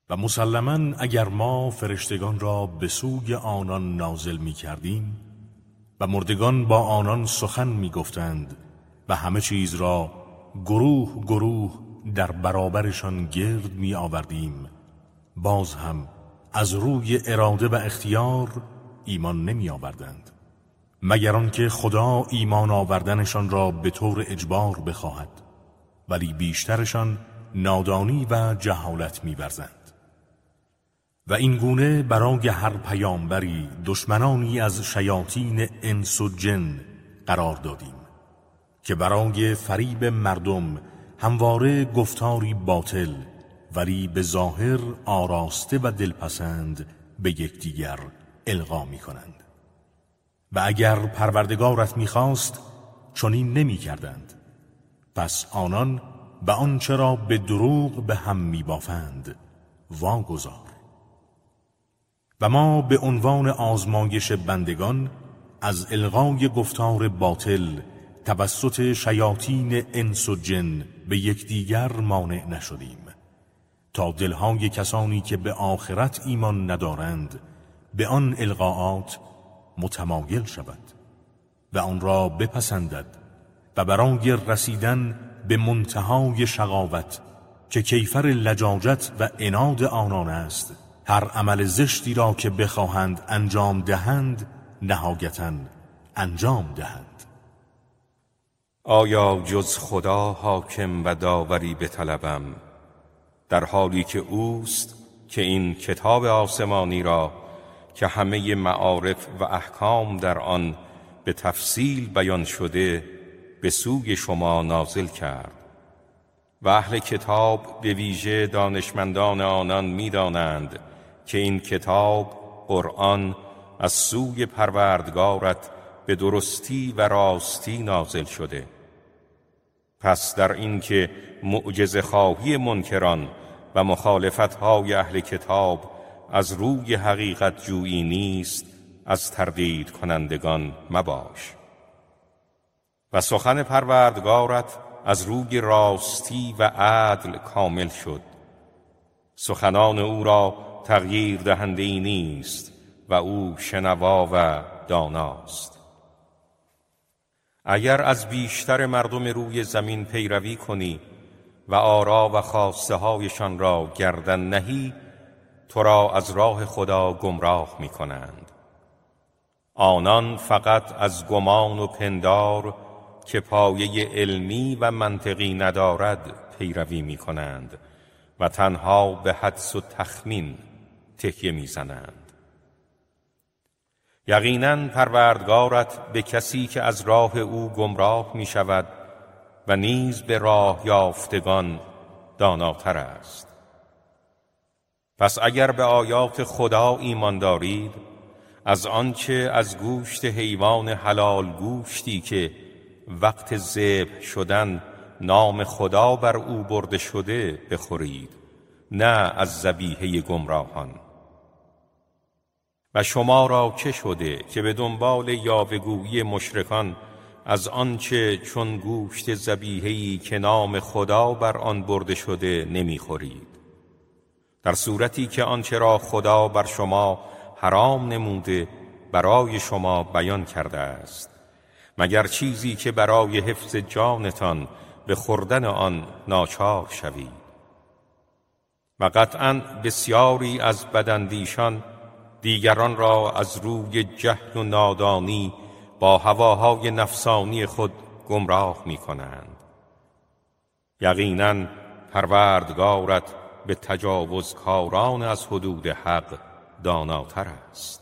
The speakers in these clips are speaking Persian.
و مسلماً اگر ما فرشتگان را به سوی آنان نازل می کردیم و مردگان با آنان سخن می گفتند و همه چیز را گروه گروه در برابرشان گرد می آوردیم، باز هم از روی اراده و اختیار ایمان نمی آوردند، مگر آنکه خدا ایمان آوردنشان را به طور اجبار بخواهد، ولی بیشترشان نادانی و جهالت می ورزند. و این گونه برای هر پیامبری دشمنانی از شیاطین انس و جن قرار دادیم که برای فریب مردم همواره گفتاری باطل ولی به ظاهر آراسته و دلپسند به یکدیگر القا می کنند. و اگر پروردگارت می خواست چنین نمی کردند، پس آنان به آنچه را به دروغ به هم می بافند واگذار. و ما به عنوان آزمایش بندگان از الغای گفتار باطل توسط شیاطین انس و جن به یکدیگر مانع نشدیم تا دلهای کسانی که به آخرت ایمان ندارند به آن الغاءات متمایل شود و آن را بپسندد و برای رسیدن به منتهای شقاوت که کیفر لجاجت و عناد آنان است هر عمل زشتی را که بخواهند انجام دهند نهایتاً انجام دهند. آیا جز خدا حاکم و داوری بطلبم، در حالی که اوست که این کتاب آسمانی را که همه معارف و احکام در آن به تفصیل بیان شده به سوی شما نازل کرد و اهل کتاب به ویژه دانشمندان آنان می‌دانند که این کتاب قرآن از سوی پروردگارت به درستی و راستی نازل شده. پس در این که معجزه خواهی منکران و مخالفت‌های اهل کتاب از روی حقیقت جویی نیست، از تردید کنندگان مباش. و سخن پروردگارت از روی راستی و عدل کامل شد. سخنان او را تغییر دهنده‌ای نیست و او شنوا و داناست. اگر از بیشتر مردم روی زمین پیروی کنی و آرا و خواسته هایشان را گردن نهی، تو را از راه خدا گمراه می کنند. آنان فقط از گمان و پندار که پایه علمی و منطقی ندارد پیروی می کنند و تنها به حدس و تخمین تکیه می زنند. یقیناً پروردگارت به کسی که از راه او گمراه می شود و نیز به راه یافتگان داناتر است. پس اگر به آیات خدا ایمان دارید، از آنچه از گوشت حیوان حلال گوشتی که وقت ذبح شدن نام خدا بر او برده شده بخورید، نه از ذبیحه گمراهان. و شما را چه شده که به دنبال یاوه‌گویی مشرکان از آنچه چون گوشت ذبیحه‌ای که نام خدا بر آن برده شده نمیخورید، در صورتی که آنچه را خدا بر شما حرام نموده برای شما بیان کرده است، مگر چیزی که برای حفظ جانتان به خوردن آن ناچار شوید. و قطعاً بسیاری از بداندیشان دیگران را از روی جهل و نادانی با هواهای نفسانی خود گمراه می کنند. یقیناً پروردگارت به تجاوزکاران از حدود حق داناتر است.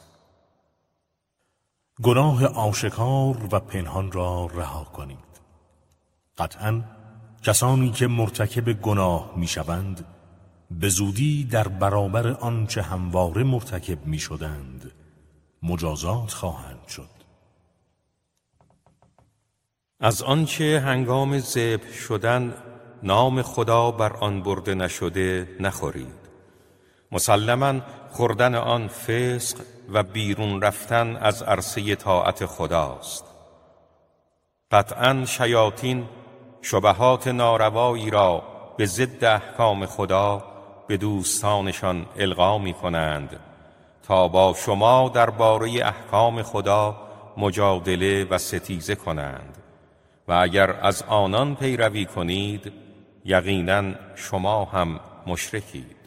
گناه آشکار و پنهان را رها کنید. قطعاً کسانی که مرتکب گناه می شوند به زودی در برابر آنچه همواره مرتکب می شدند مجازات خواهند شد. از آنچه هنگام ذبح شدن نام خدا بر آن برده نشده نخورید. مسلماً خوردن آن فسق و بیرون رفتن از عرصه طاعت خداست. قطعاً شیاطین شبهات ناروایی را به ضد احکام خدا به دوستانشان القا می کنند تا با شما درباره احکام خدا مجادله و ستیزه کنند و اگر از آنان پیروی کنید یقیناً شما هم مشرکید.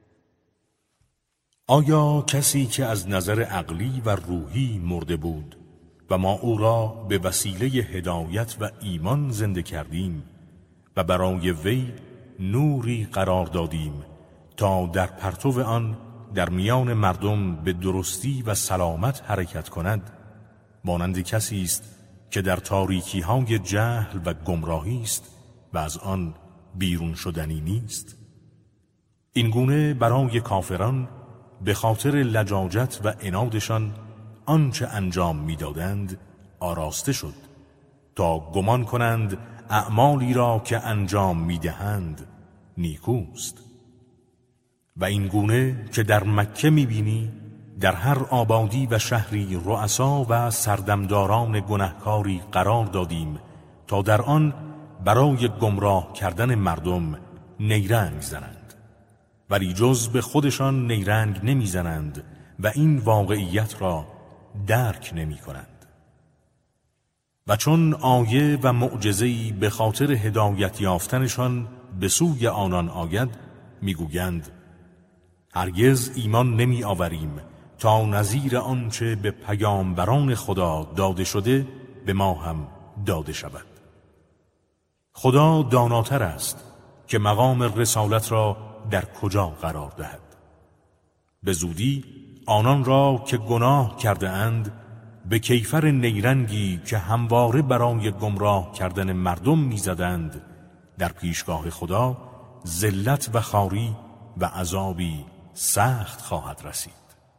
آیا کسی که از نظر عقلی و روحی مرده بود و ما او را به وسیله هدایت و ایمان زنده کردیم و برای وی نوری قرار دادیم تا در پرتو آن در میان مردم به درستی و سلامت حرکت کند، مانند کسی است که در تاریکی های جهل و گمراهی است و از آن بیرون شدنی نیست؟ این گونه برای کافران به خاطر لجاجت و عنادشان آنچه انجام میدادند آراسته شد تا گمان کنند اعمالی را که انجام میدهند نیکوست. و این گونه که در مکه میبینی در هر آبادی و شهری رؤسا و سردمداران گناهکاری قرار دادیم تا در آن برای گمراه کردن مردم نیرنگ زنند، ولی جز به خودشان نیرنگ نمیزنند و این واقعیت را درک نمی کنند. و چون آیه و معجزه‌ای به خاطر هدایت یافتنشان به سوی آنان آید میگویند هرگز ایمان نمی آوریم تا نظیر آنچه به پیامبران خدا داده شده به ما هم داده شود. خدا داناتر است که مقام رسالت را در کجا قرار دهد. به زودی آنان را که گناه کرده اند به کیفر نیرنگی که همواره برای گمراه کردن مردم میزدند در پیشگاه خدا ذلت و خواری و عذابی سخت خواهد رسید.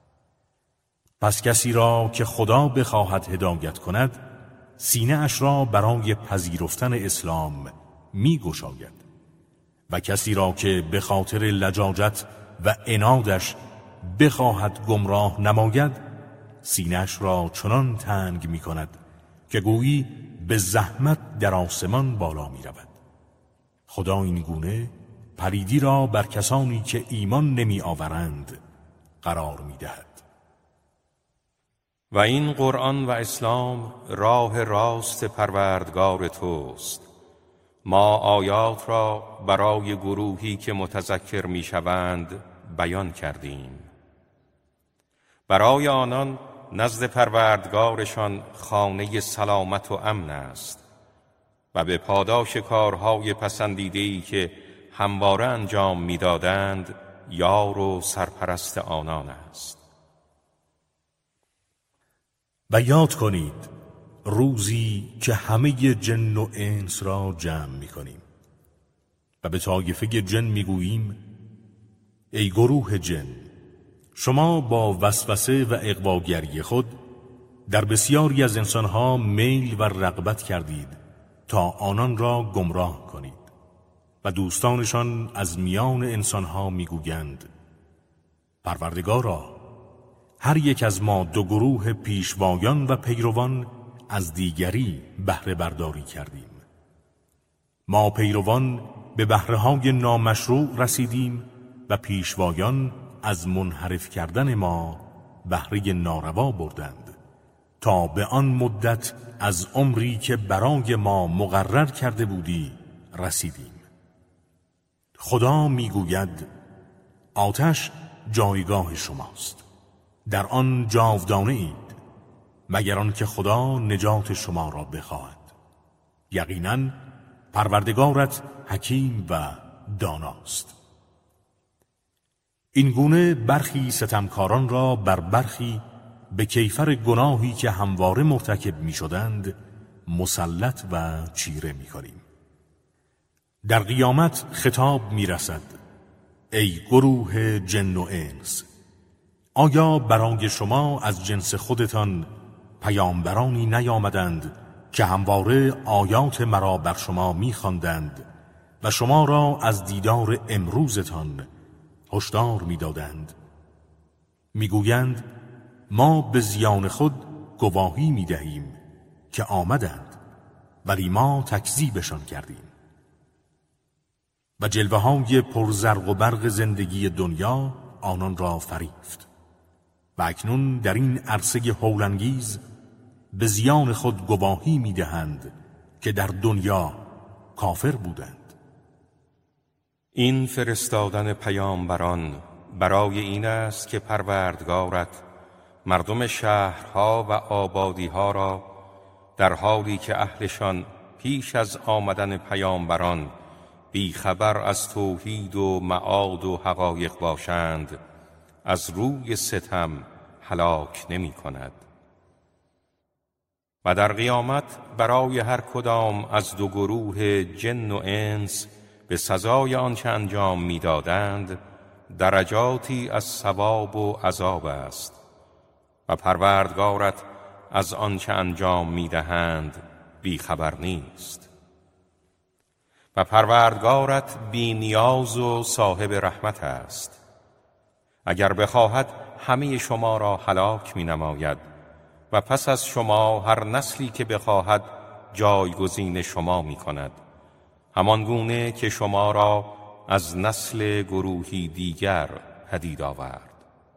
پس کسی را که خدا بخواهد هدایت کند سینه اش را برای پذیرفتن اسلام می گشاید و کسی را که به خاطر لجاجت و عنادش بخواهد گمراه نماید سینه اش را چنان تنگ می کند که گویی به زحمت در آسمان بالا می رود. خدا این گونه پلیدی را بر کسانی که ایمان نمی آورند قرار می دهد. و این قرآن و اسلام راه راست پروردگار توست. ما آیات را برای گروهی که متذکر می شوند بیان کردیم. برای آنان نزد پروردگارشان خانه سلامت و امن است و به پاداش کارهای پسندیده‌ای که همواره انجام می‌دادند یار و سرپرست آنان است. و یاد کنید روزی که همه جن و انس را جمع می‌کنیم و به طایفه جن می‌گوییم ای گروه جن، شما با وسوسه و اغواگری خود در بسیاری از انسانها میل و رغبت کردید تا آنان را گمراه کنید و دوستانشان از میان انسانها میگویند پروردگارا، هر یک از ما دو گروه پیشوایان و پیروان از دیگری بهره برداری کردیم. ما پیروان به بهره‌های نامشروع رسیدیم و پیشوایان از منحرف کردن ما بهره ناروا بردند تا به آن مدت از عمری که برای ما مقرر کرده بودی رسیدیم. خدا میگوید آتش جایگاه شماست، در آن جاودانه اید مگر آنکه خدا نجات شما را بخواهد. یقیناً پروردگارت حکیم و داناست. این گونه برخی ستمکاران را بر برخی به کیفر گناهی که همواره مرتکب می شدند مسلط و چیره می کنیم. در قیامت خطاب می رسد ای گروه جن و انس، آیا برای شما از جنس خودتان پیامبرانی نیامدند که همواره آیات مرا بر شما می خواندند و شما را از دیدار امروزتان هشدار می دادند؟ می گویند ما به زیان خود گواهی می دهیم که آمدند ولی ما تکذیبشان کردیم. و جلوه های پرزرق و برق زندگی دنیا آنان را فریفت و اکنون در این عرصه هولانگیز به زیان خود گواهی می‌دهند که در دنیا کافر بودند. این فرستادن پیامبران برای این است که پروردگارت مردم شهرها و آبادیها را در حالی که اهلشان پیش از آمدن پیامبران بیخبر از توحید و معاد و حقایق باشند از روی ستم هلاک نمی کند. و در قیامت برای هر کدام از دو گروه جن و انس به سزای آنچه انجام می‌دادند درجاتی از ثواب و عذاب است و پروردگارت از آنچه انجام می‌دهند بیخبر نیست. و پروردگارت بی نیاز و صاحب رحمت است. اگر بخواهد همه شما را هلاک می‌نماید و پس از شما هر نسلی که بخواهد جایگزین شما می‌کند، همان گونه که شما را از نسل گروهی دیگر پدید آورد.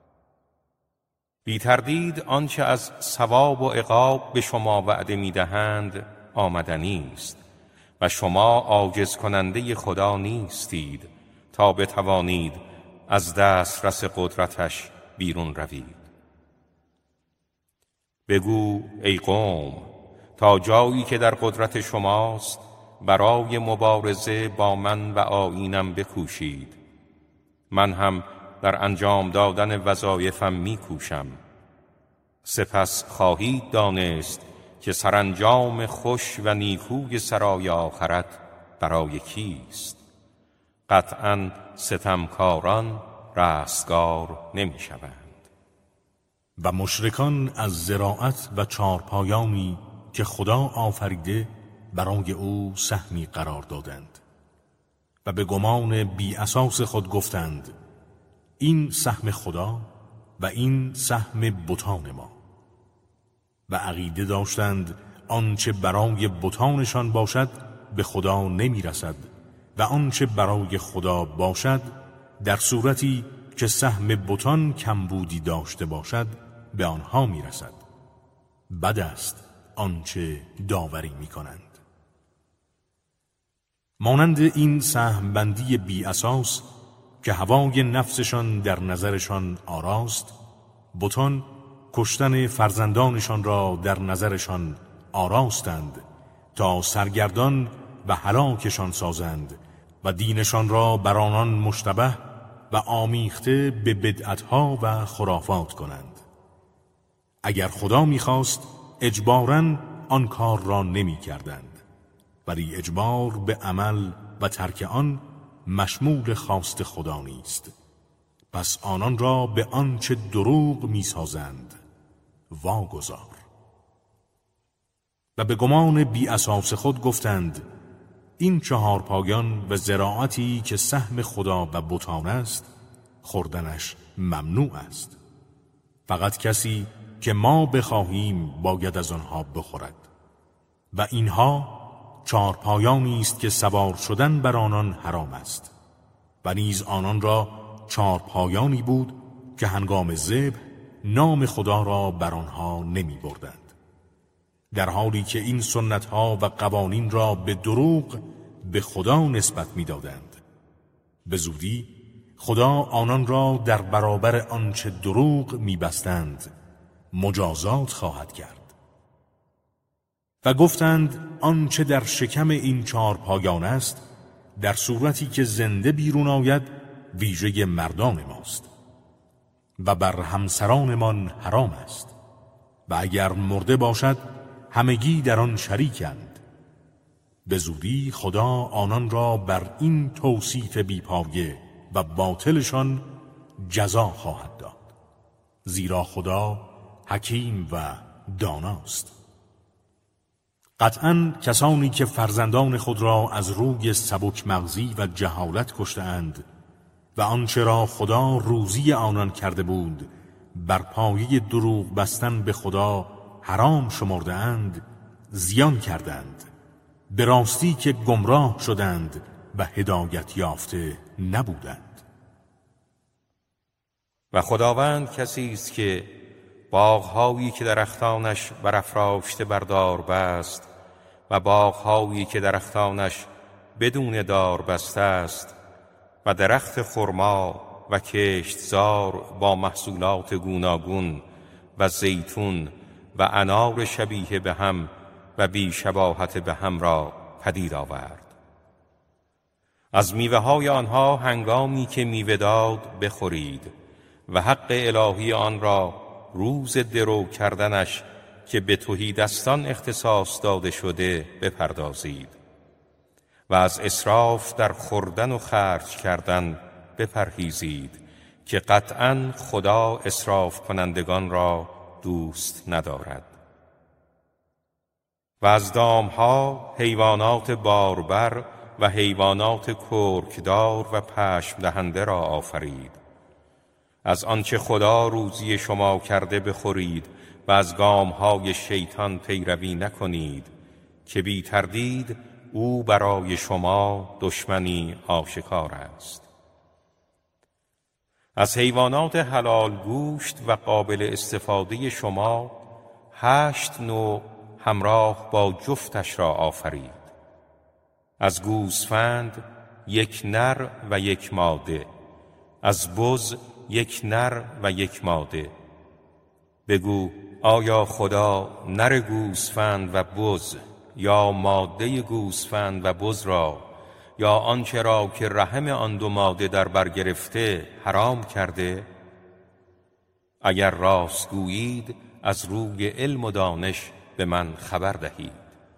بی تردید آنچه از ثواب و عقاب به شما وعده می‌دهند آمدنی است و شما عاجز کننده خدا نیستید تا بتوانید از دسترس قدرتش بیرون روید. بگو ای قوم، تا جایی که در قدرت شماست برای مبارزه با من و آیینم بکوشید. من هم در انجام دادن وظایفم میکوشم. سپس خواهید دانست که سرانجام خوش و نیکوی سرای آخرت برای کیست. قطعاً ستمکاران رستگار نمی‌شوند. و مشرکان از زراعت و چارپایانی که خدا آفریده برای او سهمی قرار دادند و به گمان بی اساس خود گفتند این سهم خدا و این سهم بتان ما. و عقیده داشتند آنچه برای بتانشان باشد به خدا نمی رسد و آنچه برای خدا باشد در صورتی که سهم بتان کمبودی داشته باشد به آنها می رسد. بد است آنچه داوری می کنند. مانند این سهم بندی بی اساس که هوای نفسشان در نظرشان آراست، بتان کشتن فرزندانشان را در نظرشان آراستند تا سرگردان و هلاکشان سازند و دینشان را بر آنان مشتبه و آمیخته به بدعتها و خرافات کنند. اگر خدا می‌خواست اجباراً آن کار را نمی‌کردند، ولی اجبار به عمل و ترک آن مشمول خواست خدا نیست. پس آنان را به آنچه دروغ می‌سازند واگذار. و به گمان بی اساس خود گفتند این چهار پایان و زراعتی که سهم خدا و بتان است خوردنش ممنوع است. فقط کسی که ما بخواهیم باید از آنها بخورد. و اینها چارپایانی است که سوار شدن بر آنان حرام است. و نیز آنان را چارپایانی بود که هنگام ذبح نام خدا را بر آنها نمی بردند، در حالی که این سنتها و قوانین را به دروغ به خدا نسبت می دادند. به زودی خدا آنان را در برابر آنچه دروغ می بستند مجازات خواهد کرد. و گفتند آنچه در شکم این چهار پایان است در صورتی که زنده بیرون آید ویژه مردان ماست و بر همسرانمان حرام است و اگر مرده باشد همگی در آن شریکند. به زودی خدا آنان را بر این توصیف بیپایه و باطلشان جزا خواهد داد، زیرا خدا حکیم و داناست. قطعاً کسانی که فرزندان خود را از روی سبک مغزی و جهالت کشته‌اند و آنچه را خدا روزی آنان کرده بود بر پایه دروغ بستن به خدا حرام شمرده‌اند، زیان کردند. به راستی که گمراه شدند و هدایت یافته نبودند. و خداوند کسی است که باغ‌هایی که درختانش برافراشته بردار بست و باغ‌هایی که درختانش بدون دار بسته است و درخت خرما و کشتزار با محصولات گوناگون و زیتون و انار شبیه به هم و بی شباهت به هم را پدید آورد. از میوه‌های آنها هنگامی که میوه داد بخورید و حق الهی آن را روز درو کردنش که به تهیدستان اختصاص داده شده بپردازید و از اسراف در خوردن و خرج کردن بپرهیزید که قطعاً خدا اسراف کنندگان را دوست ندارد. و از دامها حیوانات باربر و حیوانات کرکدار و پشم دهنده را آفرید. از آنچه خدا روزی شما کرده بخورید و از گامهای شیطان پیروی نکنید که بی تردید او برای شما دشمنی آشکار است. از حیوانات حلال گوشت و قابل استفاده شما 8 نوع همراه با جفتش را آفرید. از گوسفند 1 نر و 1 ماده، از بز 1 نر و 1 ماده. بگو آیا خدا نر گوسفند و بز یا ماده گوسفند و بز را یا آنچه را که رحم آن دو ماده در بر گرفته حرام کرده؟ اگر راست گویید از روی علم و دانش به من خبر دهید.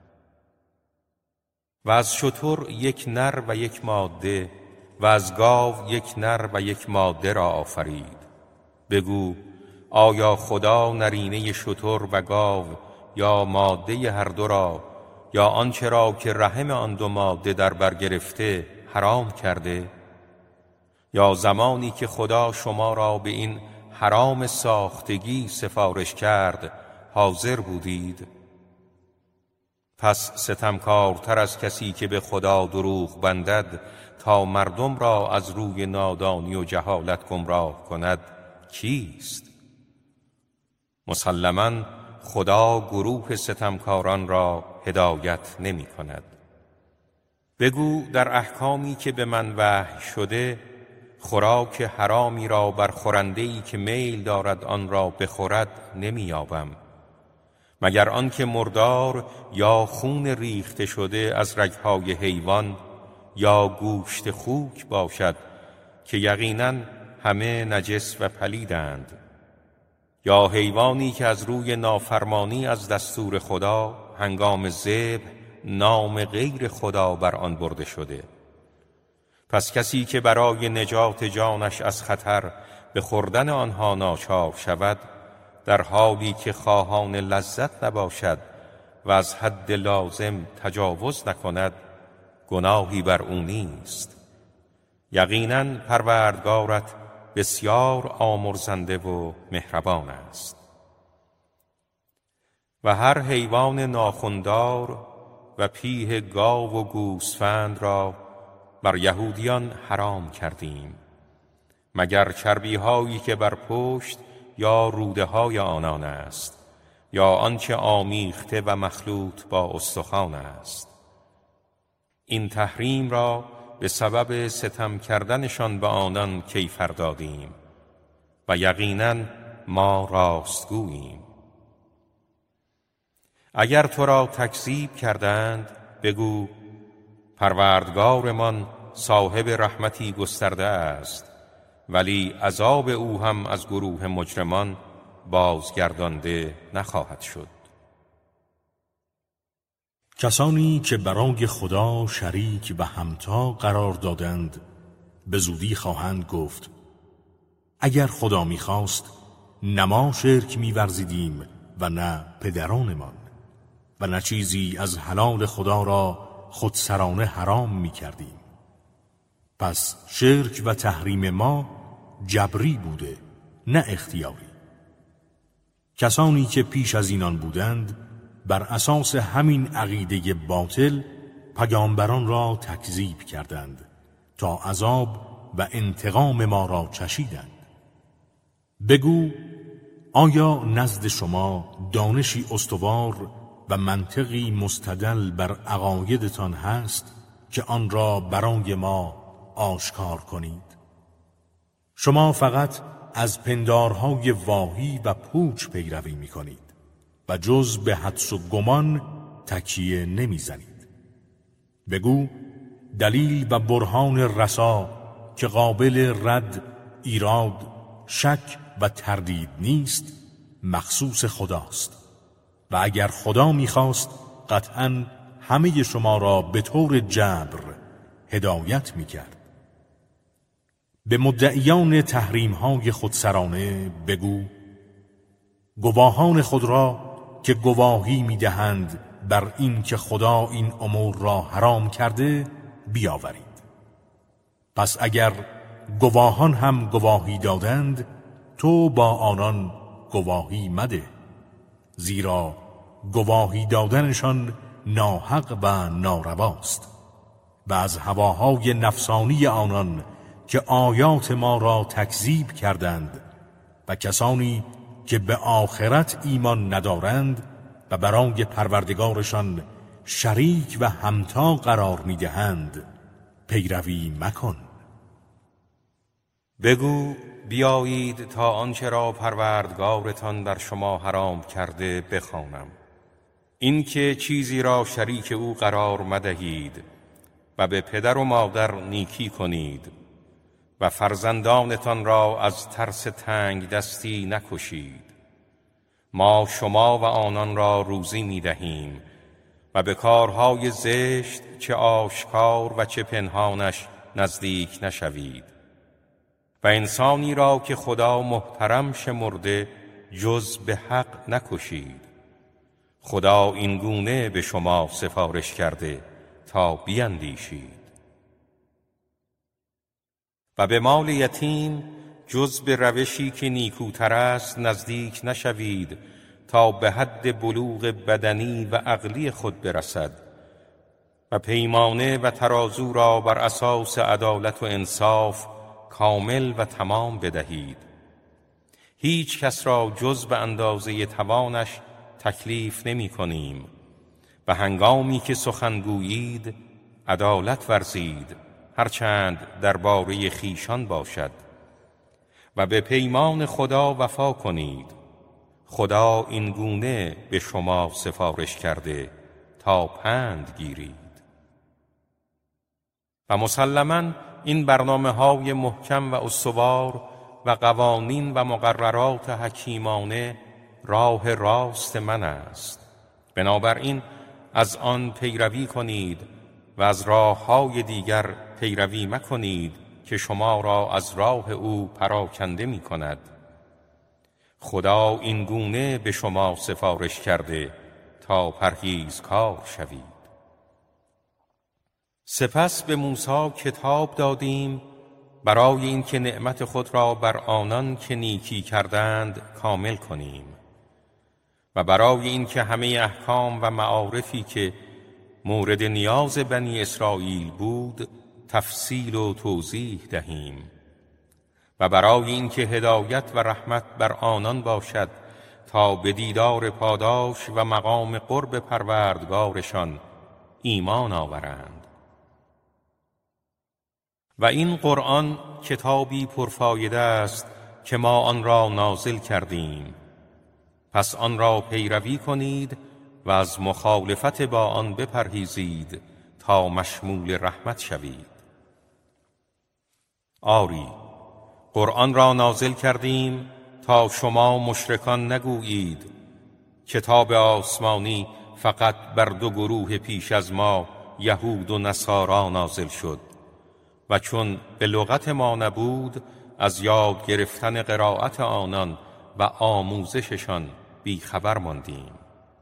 و از شتر 1 نر و 1 ماده و از گاو 1 نر و 1 ماده را آفرید. بگو آیا خدا نرینه شتر و گاو یا ماده هر دو را یا آنچه را که رحم آن دو ماده در بر گرفته حرام کرده؟ یا زمانی که خدا شما را به این حرام ساختگی سفارش کرد حاضر بودید؟ پس ستمکارتر از کسی که به خدا دروغ بندد تا مردم را از روی نادانی و جهالت گمراه کند کیست؟ مسلماً خدا گروه ستمکاران را هدایت نمی کند. بگو در احکامی که به من وحی شده خوراک حرامی را بر خورنده‌ای که میل دارد آن را بخورد نمی‌یابم، مگر آنکه مردار یا خون ریخته شده از رگ‌های حیوان یا گوشت خوک باشد که یقیناً همه نجس و پلیدند، یا حیوانی که از روی نافرمانی از دستور خدا هنگام ذبح نام غیر خدا بر آن برده شده. پس کسی که برای نجات جانش از خطر به خوردن آنها ناچار شود در حالی که خواهان لذت نباشد و از حد لازم تجاوز نکند گناهی بر او نیست. یقیناً پروردگارت بسیار آمرزنده و مهربان است. و هر حیوان ناخندار و پیه گاو و گوسفند را بر یهودیان حرام کردیم مگر چربی‌هایی که بر پشت یا روده‌های آنان است یا آنچه آمیخته و مخلوط با استخوان است. این تحریم را به سبب ستم کردنشان به آنان کیفر دادیم و یقیناً ما راستگوییم. اگر تو را تکذیب کردند بگو پروردگارمان صاحب رحمتی گسترده است ولی عذاب او هم از گروه مجرمان بازگردانده نخواهد شد. کسانی که برای خدا شریک و همتا قرار دادند به زودی خواهند گفت اگر خدا می‌خواست نه ما شرک می‌ورزیدیم و نه پدرانمان و نه چیزی از حلال خدا را خودسرانه حرام می‌کردیم. پس شرک و تحریم ما جبری بوده نه اختیاری. کسانی که پیش از اینان بودند بر اساس همین عقیده باطل پیامبران را تکذیب کردند تا عذاب و انتقام ما را چشیدند. بگو آیا نزد شما دانشی استوار و منطقی مستدل بر عقایدتان هست که آن را برای ما آشکار کنید؟ شما فقط از پندارهای واهی و پوچ پیروی می کنید و جز به حدس و گمان تکیه نمی زنید. بگو دلیل و برهان رسا که قابل رد، ایراد، شک و تردید نیست مخصوص خداست و اگر خدا می‌خواست قطعاً همه شما را به طور جبر هدایت می‌کرد. به مدعیان تحریم‌های خودسرانه بگو گواهان خود را که گواهی می‌دهند بر این که خدا این امور را حرام کرده بیاورید. پس اگر گواهان هم گواهی دادند تو با آنان گواهی مده، زیرا گواهی دادنشان ناحق و نارواست و از هواهای نفسانی آنان که آیات ما را تکذیب کردند و کسانی که به آخرت ایمان ندارند و برای پروردگارشان شریک و همتا قرار می‌دهند پیروی مکن. بگو بیایید تا آنچه را پروردگارتان بر شما حرام کرده بخوانم. این که چیزی را شریک او قرار مدهید و به پدر و مادر نیکی کنید و فرزندانتان را از ترس تنگ دستی نکشید. ما شما و آنان را روزی می دهیم و به کارهای زشت چه آشکار و چه پنهانش نزدیک نشوید و انسانی را که خدا محترم شمرده جز به حق نکشید. خدا این گونه به شما سفارش کرده تا بیندیشید. و به مال یتیم جز به روشی که نیکوتر است نزدیک نشوید تا به حد بلوغ بدنی و عقلی خود برسد و پیمانه و ترازو را بر اساس عدالت و انصاف کامل و تمام بدهید. هیچ کس را جز به اندازه توانش تکلیف نمی کنیم و هنگامی که سخن گویید عدالت ورزید هرچند درباره خویشان باشد و به پیمان خدا وفا کنید. خدا این گونه به شما سفارش کرده تا پند گیرید. و مسلماً این برنامه‌های محکم و استوار و قوانین و مقررات حکیمانه راه راست من است. بنابراین از آن پیروی کنید و از راه‌های دیگر پیروی مکنید که شما را از راه او پراکنده می کند. خدا این گونه به شما سفارش کرده تا پرهیزکار شوید. سپس به موسی کتاب دادیم برای اینکه نعمت خود را بر آنان که نیکی کردند کامل کنیم و برای اینکه همه احکام و معارفی که مورد نیاز بنی اسرائیل بود تفصیل و توضیح دهیم و برای اینکه هدایت و رحمت بر آنان باشد تا به دیدار پاداش و مقام قرب پروردگارشان ایمان آورند. و این قرآن کتابی پرفایده است که ما آن را نازل کردیم، پس آن را پیروی کنید و از مخالفت با آن بپرهیزید تا مشمول رحمت شوید. آری، قرآن را نازل کردیم تا شما مشرکان نگویید کتاب آسمانی فقط بر دو گروه پیش از ما یهود و نصارا نازل شد و چون به لغت ما نبود از یاد گرفتن قرائت آنان و آموزششان بیخبر ماندیم.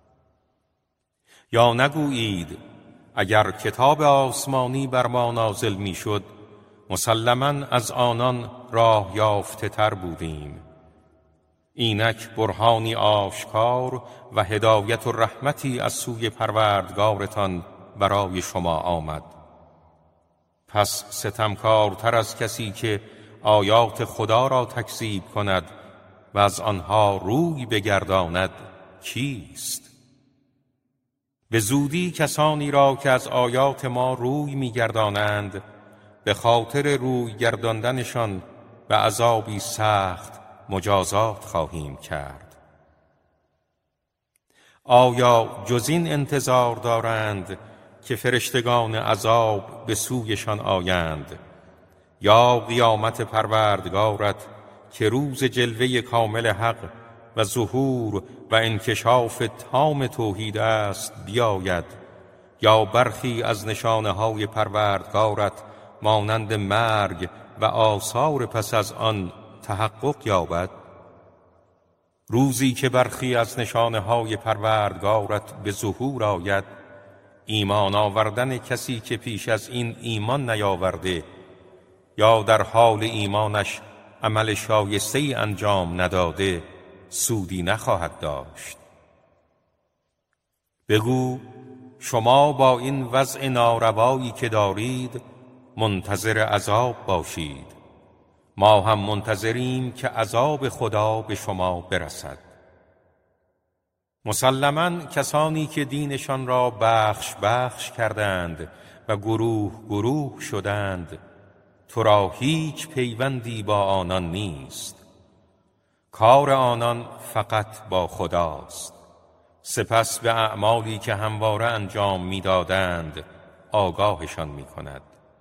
یا نگویید اگر کتاب آسمانی بر ما نازل می شد مسلماً از آنان راه یافته تر بودیم. اینک برهانی آشکار و هدایت و رحمتی از سوی پروردگارتان برای شما آمد. پس ستمکارتر از کسی که آیات خدا را تکذیب کند و از آنها روی بگرداند کیست؟ به زودی کسانی را که از آیات ما روی می‌گردانند به خاطر روی گرداندنشان به عذابی سخت مجازات خواهیم کرد. آیا جز این انتظار دارند که فرشتگان عذاب به سویشان آیند یا قیامت پروردگارت که روز جلوه کامل حق و ظهور و انکشاف تام توحید است بیاید، یا برخی از نشانه‌های پروردگارت مانند مرگ و آثار پس از آن تحقق یابد؟ روزی که برخی از نشانه‌های پروردگارت به ظهور آید، ایمان آوردن کسی که پیش از این ایمان نیاورده یا در حال ایمانش عمل شایسته‌ای انجام نداده سودی نخواهد داشت. بگو شما با این وضع ناروایی که دارید منتظر عذاب باشید، ما هم منتظریم که عذاب خدا به شما برسد. مسلماً کسانی که دینشان را بخش بخش کردند و گروه گروه شدند، تو را هیچ پیوندی با آنان نیست. کار آنان فقط با خداست. سپس به اعمالی که همواره انجام می‌دادند آگاهشان می‌کند.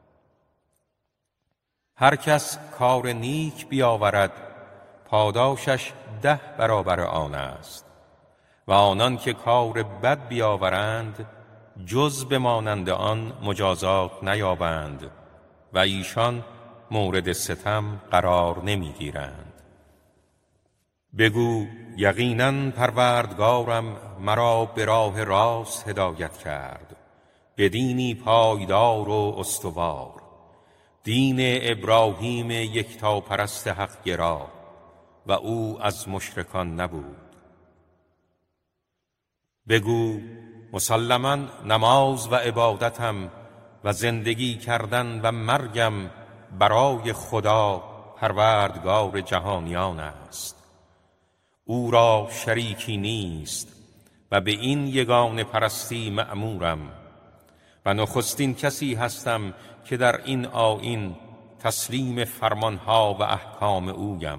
هر کس کار نیک بیاورد پاداشش 10 برابر آن است و آنان که کار بد بیاورند جز به مانند آن مجازات نیابند و ایشان مورد ستم قرار نمیگیرند. بگو یقیناً پروردگارم مرا به راه راست هدایت کرد، به دینی پایدار و استوار، دین ابراهیم یکتاپرست حق گرا و او از مشرکان نبود. بگو مسلماً نماز و عبادتم و زندگی کردن و مرگم برای خدا پروردگار جهانیان است. او را شریکی نیست و به این یگانه پرستی مأمورم و نخستین کسی هستم که در این آیین تسلیم فرمانها و احکام اویم.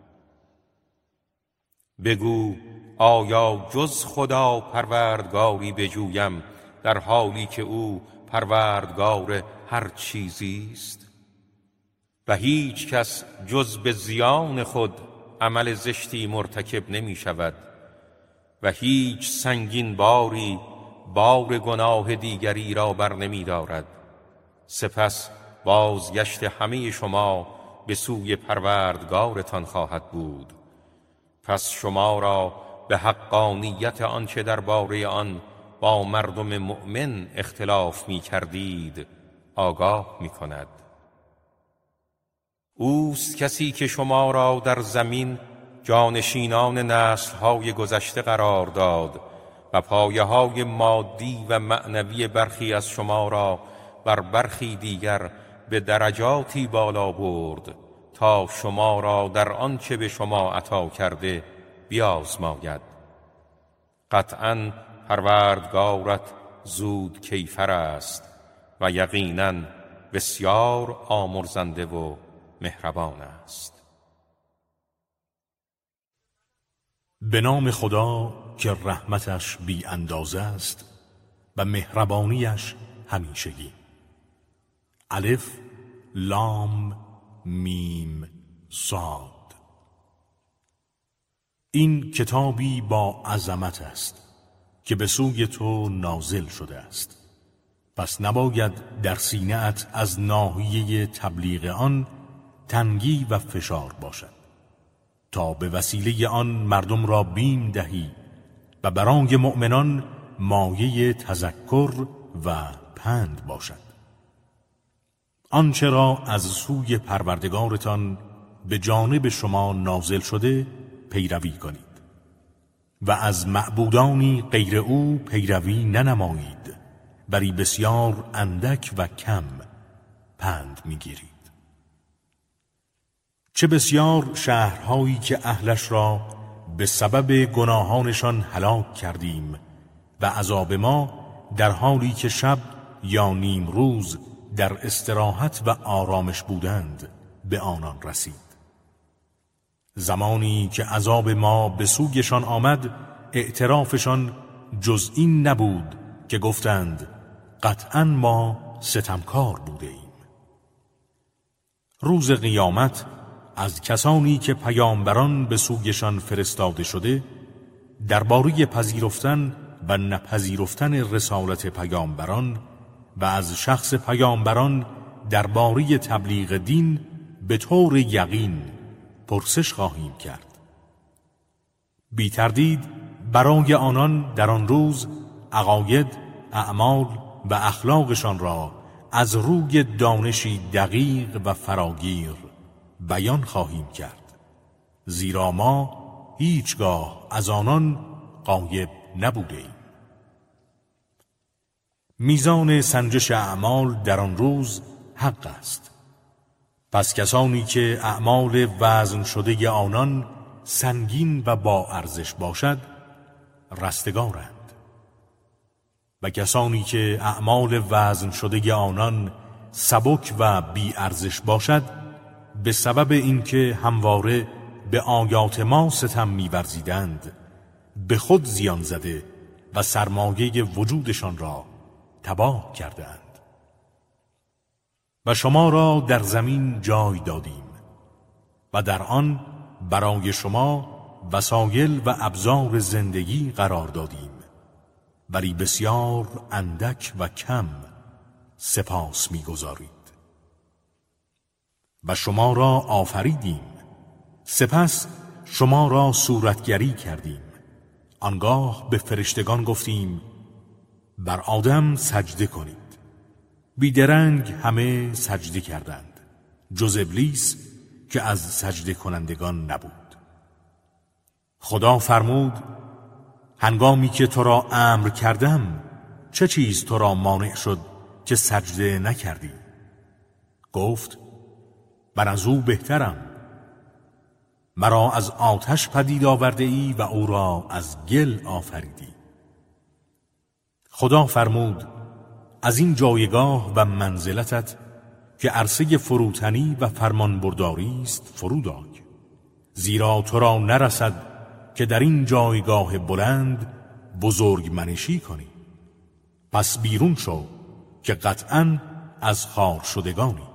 بگو آیا جز خدا پروردگاری بجویم در حالی که او پروردگار هر چیزی است؟ و هیچ کس جز به زیان خود عمل زشتی مرتکب نمی شود و هیچ سنگین باری بار گناه دیگری را بر نمی دارد. سپس بازگشت همه شما به سوی پروردگارتان خواهد بود. پس شما را به حقانیت آنچه درباره آن با مردم مؤمن اختلاف می کردید آگاه می کند. اوست کسی که شما را در زمین جانشینان نسل‌های گذشته قرار داد و پایه‌های مادی و معنوی برخی از شما را بر برخی دیگر به درجاتی بالا برد تا شما را در آنچه به شما عطا کرده بیازماید. قطعاً پروردگارت زود کیفر است و یقیناً بسیار آمرزنده و مهربان است. به نام خدا که رحمتش بی اندازه است و مهربانیش همیشگی. الف لام میم صاد. این کتابی با عظمت است که به سوی تو نازل شده است، پس نباید در سینه‌ات از ناحیه تبلیغ آن تنگی و فشار باشد تا به وسیله آن مردم را بیم دهی و برای مؤمنان مایه تذکر و پند باشد. آنچه را از سوی پروردگارتان به جانب شما نازل شده پیروی کنید و از معبودانی غیر او پیروی ننمایید بری بسیار اندک و کم پند میگیرید. چه بسیار شهرهایی که اهلش را به سبب گناهانشان هلاک کردیم و عذاب ما در حالی که شب یا نیم روز در استراحت و آرامش بودند به آنان رسید. زمانی که عذاب ما به سویشان آمد اعترافشان جز این نبود که گفتند قطعاً ما ستمکار بوده ایم. روز قیامت از کسانی که پیامبران به سویشان فرستاده شده درباره پذیرفتن و نپذیرفتن رسالت پیامبران و از شخص پیامبران درباره تبلیغ دین به طور یقین پرسش خواهیم کرد. بی تردید برای آنان در آن روز عقاید، اعمال و اخلاقشان را از روی دانشی دقیق و فراگیر بیان خواهیم کرد، زیرا ما هیچگاه از آنان غایب نبوده ایم. میزان سنجش اعمال در آن روز حق است. پس کسانی که اعمال وزن شده آنان سنگین و با ارزش باشد رستگارند و کسانی که اعمال وزن شده آنان سبک و بی ارزش باشد به سبب اینکه همواره به آیات ما ستم می‌ورزیدند به خود زیان زده و سرمایه وجودشان را تباه کردند. و شما را در زمین جای دادیم و در آن برای شما وسایل و ابزار زندگی قرار دادیم، ولی بسیار اندک و کم سپاس می‌گزارید. و شما را آفریدیم، سپس شما را صورتگری کردیم. آنگاه به فرشتگان گفتیم بر آدم سجده کنید. بیدرنگ همه سجده کردند جز ابلیس که از سجده کنندگان نبود. خدا فرمود هنگامی که تو را امر کردم چه چیز تو را مانع شد که سجده نکردی؟ گفت من از او بهترم. مرا از آتش پدید آورده ای و او را از گل آفریدی. خدا فرمود از این جایگاه و منزلتت که عرصه فروتنی و فرمانبرداری است فرود آی، زیرا تو را نرسد که در این جایگاه بلند بزرگ منشی کنی. پس بیرون شو که قطعاً از خار شدگانی.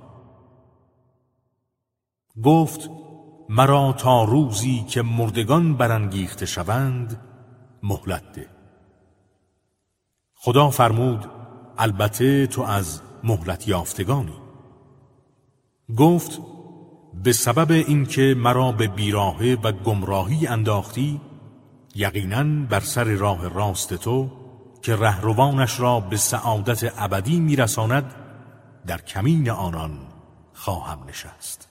گفت مرا تا روزی که مردگان برانگیخته شوند مهلت ده. خدا فرمود البته تو از مهلت یافتگانی. گفت به سبب اینکه مرا به بیراهه و گمراهی انداختی یقیناً بر سر راه راست تو که رهروانش را به سعادت ابدی میرساند در کمین آنان خواهم نشست.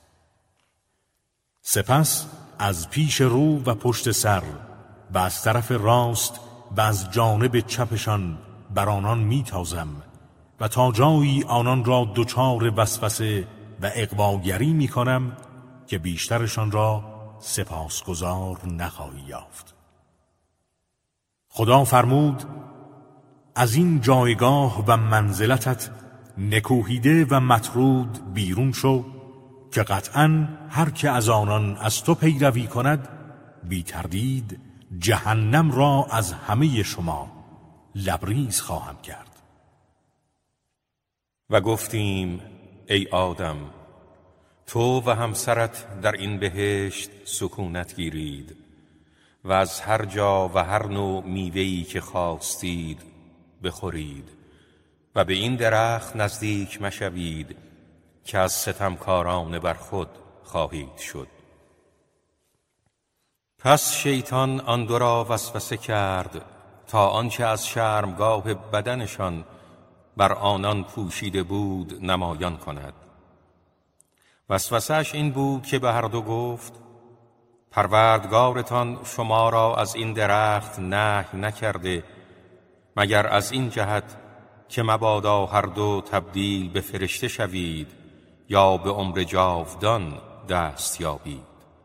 سپس از پیش رو و پشت سر و از طرف راست و از جانب چپشان بر آنان میتازم و تا جایی آنان را دچار وسوسه و اغواگری میکنم که بیشترشان را سپاسگزار نخواهی یافت. خدا فرمود از این جایگاه و منزلتت نکوهیده و مطرود بیرون شو که قطعاً هر که از آنان از تو پیروی کند بی تردید جهنم را از همه شما لبریز خواهم کرد. و گفتیم ای آدم تو و همسرت در این بهشت سکونت گیرید و از هر جا و هر نوع میوه‌ای که خواستید بخورید و به این درخت نزدیک مشوید که از ستمکاران بر خود خواهید شد. پس شیطان آن دو را وسوسه کرد تا آنچه از شرمگاه بدنشان بر آنان پوشیده بود نمایان کند. وسوسه‌اش این بود که به هر دو گفت پروردگارتان شما را از این درخت نهی نکرده مگر از این جهت که مبادا هر دو تبدیل به فرشته شوید یا به عمر جاودان دست یابید.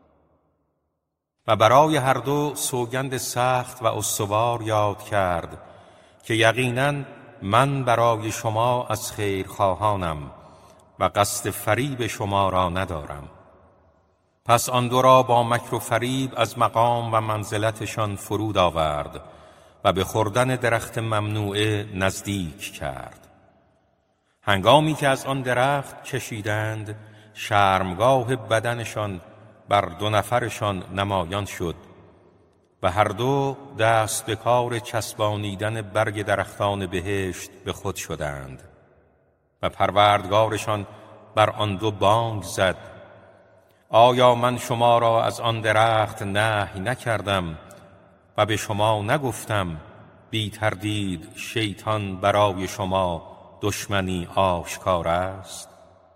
و برای هر دو سوگند سخت و استوار یاد کرد که یقیناً من برای شما از خیرخواهانم و قصد فریب شما را ندارم. پس آن دو را با مکر و فریب از مقام و منزلتشان فرود آورد و به خوردن درخت ممنوعه نزدیک کرد. هنگامی که از آن درخت چشیدند، شرمگاه بدنشان بر دو نفرشان نمایان شد و هر دو دست به کار چسبانیدن برگ درختان بهشت به خود شدند و پروردگارشان بر آن دو بانگ زد: آیا من شما را از آن درخت نهی نکردم و به شما نگفتم بی تردید شیطان برای شما دشمنی آشکار است؟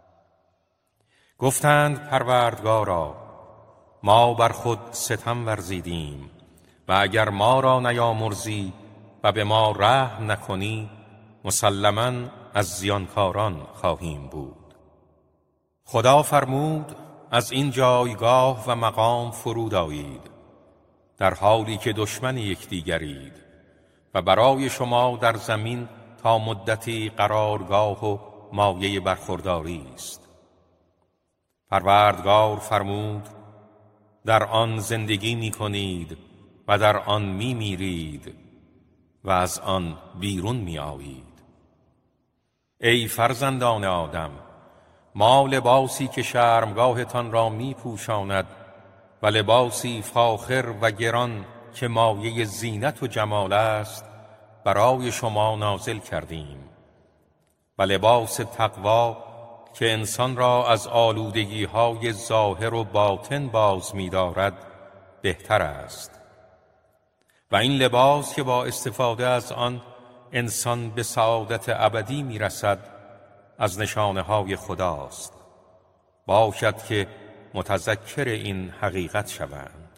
گفتند: پروردگارا، ما بر خود ستم ورزیدیم و اگر ما را نیامرزی و به ما رحم نکنی مسلماً از زیانکاران خواهیم بود. خدا فرمود: از این جایگاه و مقام فرود آیید در حالی که دشمن یکدیگرید و برای شما در زمین تا مدتی قرارگاه و مایه برخورداری است. پروردگار فرمود: در آن زندگی می کنید و در آن می میرید و از آن بیرون می آیید. ای فرزندان آدم، ما لباسی که شرمگاهتان را می پوشاند و لباسی فاخر و گران که مایه زینت و جمال است برای شما نازل کردیم و لباس تقوا که انسان را از آلودگی‌های ظاهر و باطن باز می‌دارد بهتر است و این لباس که با استفاده از آن انسان به سعادت ابدی می‌رسد از نشانه‌های خداست. باشد که متذکر این حقیقت شوند.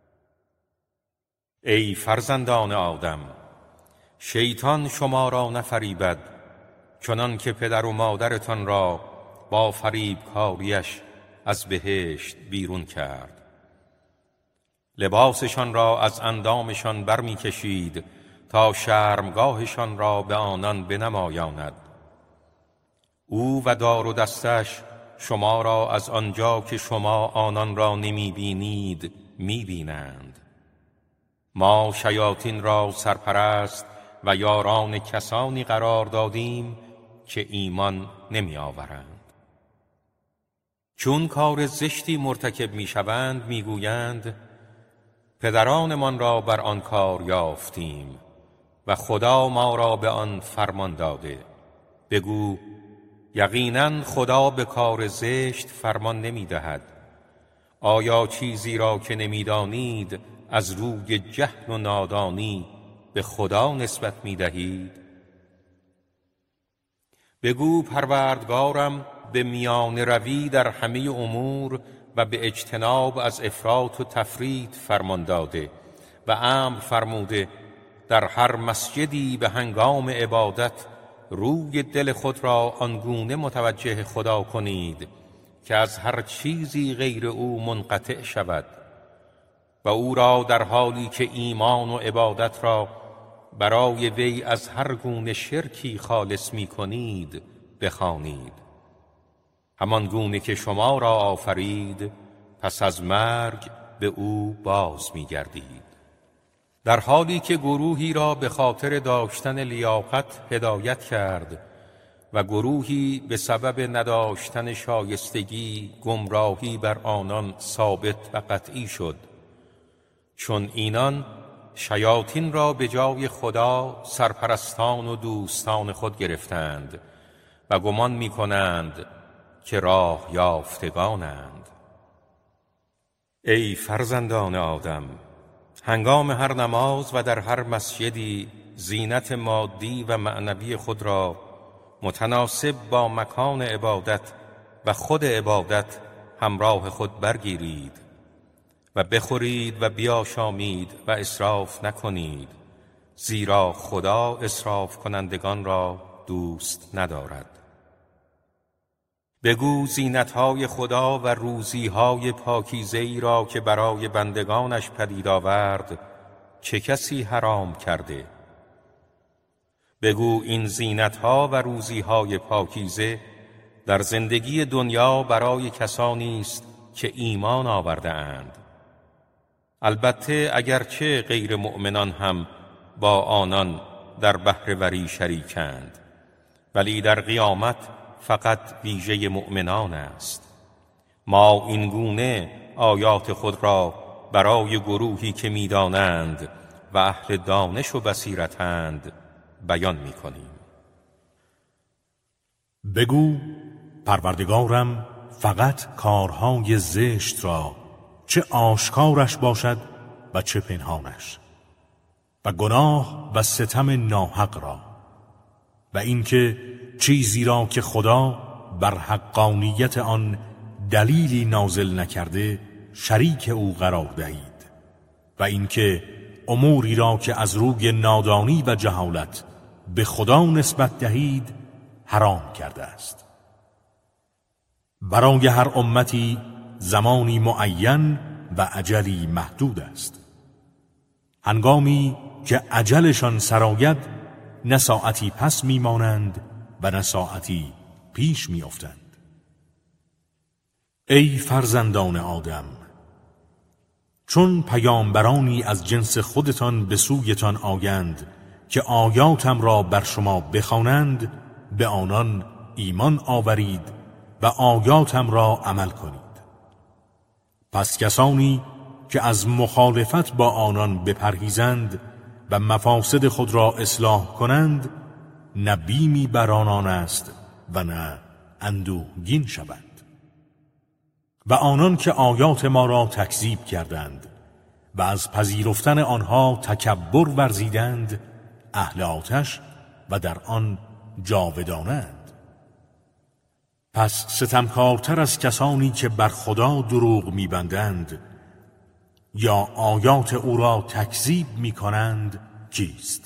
ای فرزندان آدم، شیطان شما را نفریبد چنان که پدر و مادرتان را با فریبکاریش از بهشت بیرون کرد. لباسشان را از اندامشان برمی کشید تا شرمگاهشان را به آنان بنمایاند. او و دار و دستش شما را از آنجا که شما آنان را نمی بینید می بینند. ما شیاطین را سرپرست و یاران کسانی قرار دادیم که ایمان نمی آورند. چون کار زشتی مرتکب می شوند می گویند: پدرانمان را بر آن کار یافتیم و خدا ما را به آن فرمان داده. بگو: یقیناً خدا به کار زشت فرمان نمی دهد. آیا چیزی را که نمی دانید از روی جهل و نادانی به خدا نسبت می دهید؟ بگو: پروردگارم به میان روی در همه امور و به اجتناب از افراط و تفریط فرمان داده و امر فرموده در هر مسجدی به هنگام عبادت روی دل خود را آنگونه متوجه خدا کنید که از هر چیزی غیر او منقطع شود و او را در حالی که ایمان و عبادت را برای وی از هر گونه شرکی خالص می کنید بخوانید. همان گونه که شما را آفرید پس از مرگ به او باز می گردید. در حالی که گروهی را به خاطر داشتن لیاقت هدایت کرد و گروهی به سبب نداشتن شایستگی گمراهی بر آنان ثابت و قطعی شد، چون اینان شیاطین را به جای خدا سرپرستان و دوستان خود گرفتند و گمان می کنند که راه یافتگانند. ای فرزندان آدم، هنگام هر نماز و در هر مسجدی زینت مادی و معنوی خود را متناسب با مکان عبادت و خود عبادت همراه خود برگیرید و بخورید و بیاشامید و اسراف نکنید، زیرا خدا اسراف کنندگان را دوست ندارد. بگو زینت‌های خدا و روزی‌های پاکیزه‌ای را که برای بندگانش پدید آورد چه کسی حرام کرده؟ بگو این زینت‌ها و روزی‌های پاکیزه در زندگی دنیا برای کسانی است که ایمان آورده اند. البته اگرچه غیر مؤمنان هم با آنان در بهره‌وری شریکند، ولی در قیامت فقط ویژه مؤمنان است. ما این گونه آیات خود را برای گروهی که می‌دانند و اهل دانش و بصیرتند بیان می‌کنیم. بگو پروردگارم فقط کارهای زشت را، چه آشکارش باشد و چه پنهانش، و گناه و ستم ناحق را، و اینکه چیزی را که خدا بر حقانیت آن دلیلی نازل نکرده شریک او قرار دهید، و اینکه اموری را که از روی نادانی و جهالت به خدا نسبت دهید حرام کرده است. برای هر امتی زمانی معین و اجلی محدود است. هنگامی که اجلشان سراید نه ساعتی پس میمانند و نه ساعتی پیش میافتند. ای فرزندان آدم، چون پیامبرانی از جنس خودتان به سویتان آیند که آیاتم را بر شما بخوانند، به آنان ایمان آورید و آیاتم را عمل کنید. پس کسانی که از مخالفت با آنان بپرهیزند و مفاسد خود را اصلاح کنند، نه بیمی بر آنان است و نه اندوهگین شوند. و آنان که آیات ما را تکذیب کردند و از پذیرفتن آنها تکبر ورزیدند، اهل آتش و در آن جاودانند. پس ستمکارتر از کسانی که بر خدا دروغ می‌بندند یا آیات او را تکذیب می‌کنند کیست؟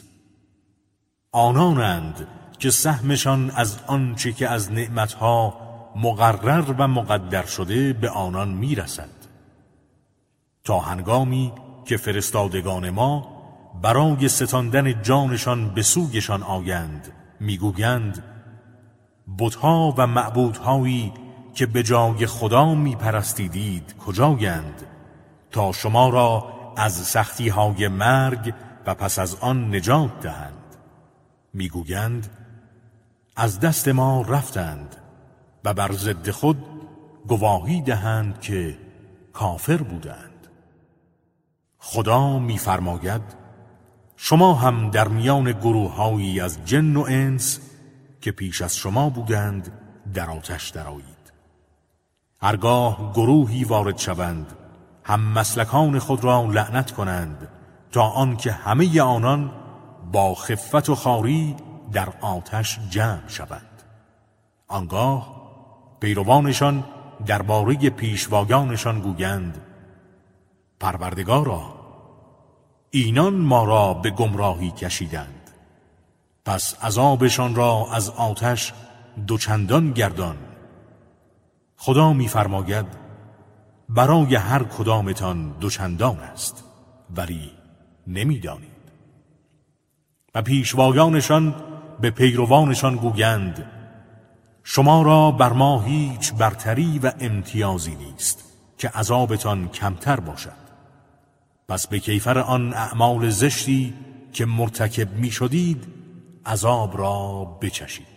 آنانند که سهمشان از آنچه که از نعمتها مقرر و مقدر شده به آنان میرسد، تا هنگامی که فرستادگان ما برای ستاندن جانشان به سویشان آیند میگویند بت‌ها و معبودهایی که به جای خدا میپرستیدید کجایند تا شما را از سختی‌های مرگ و پس از آن نجات دهند؟ میگویند از دست ما رفتند و بر ضد خود گواهی دهند که کافر بودند. خدا می‌فرماید شما هم در میان گروه‌هایی از جن و انس که پیش از شما بودند در آتش درآیید. هرگاه گروهی وارد شوند هم مسلکان خود را لعنت کنند تا آنکه همه آنان با خفت و خواری در آتش جمع شوند. آنگاه پیروانشان درباره پیشوایانشان گویند پروردگارا، اینان ما را به گمراهی کشیدند، پس عذابشان را از آتش دوچندان گردان. خدا می‌فرماید برای هر کدامتان دوچندان است، ولی نمی‌دانید. و پیشوایانشان به پیروانشان گویند شما را بر ما هیچ برتری و امتیازی نیست که عذابتان کمتر باشد. پس به کیفر آن اعمال زشتی که مرتکب می شدید عذاب را بچشید.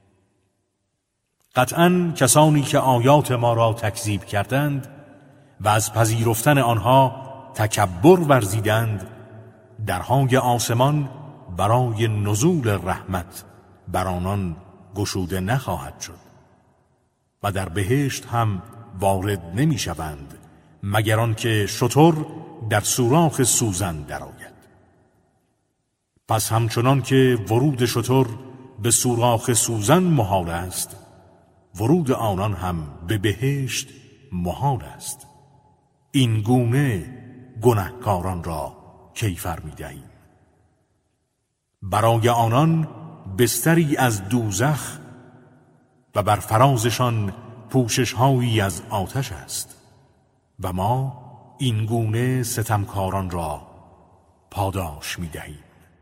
قطعاً کسانی که آیات ما را تکذیب کردند و از پذیرفتن آنها تکبر ورزیدند، درهای آسمان برای نزول رحمت بر آنان گشوده نخواهد شد و در بهشت هم وارد نمی شوند مگر آنکه شتر در سوراخ سوزن درآید. پس همچنان که ورود شتر به سوراخ سوزن محال است، ورود آنان هم به بهشت محال است. این گونه گنهکاران را کیفر می دهیم. برای آنان بستری از دوزخ و بر فرازشان پوشش‌هایی از آتش است و ما این گونه ستمکاران را پاداش می‌دهیم.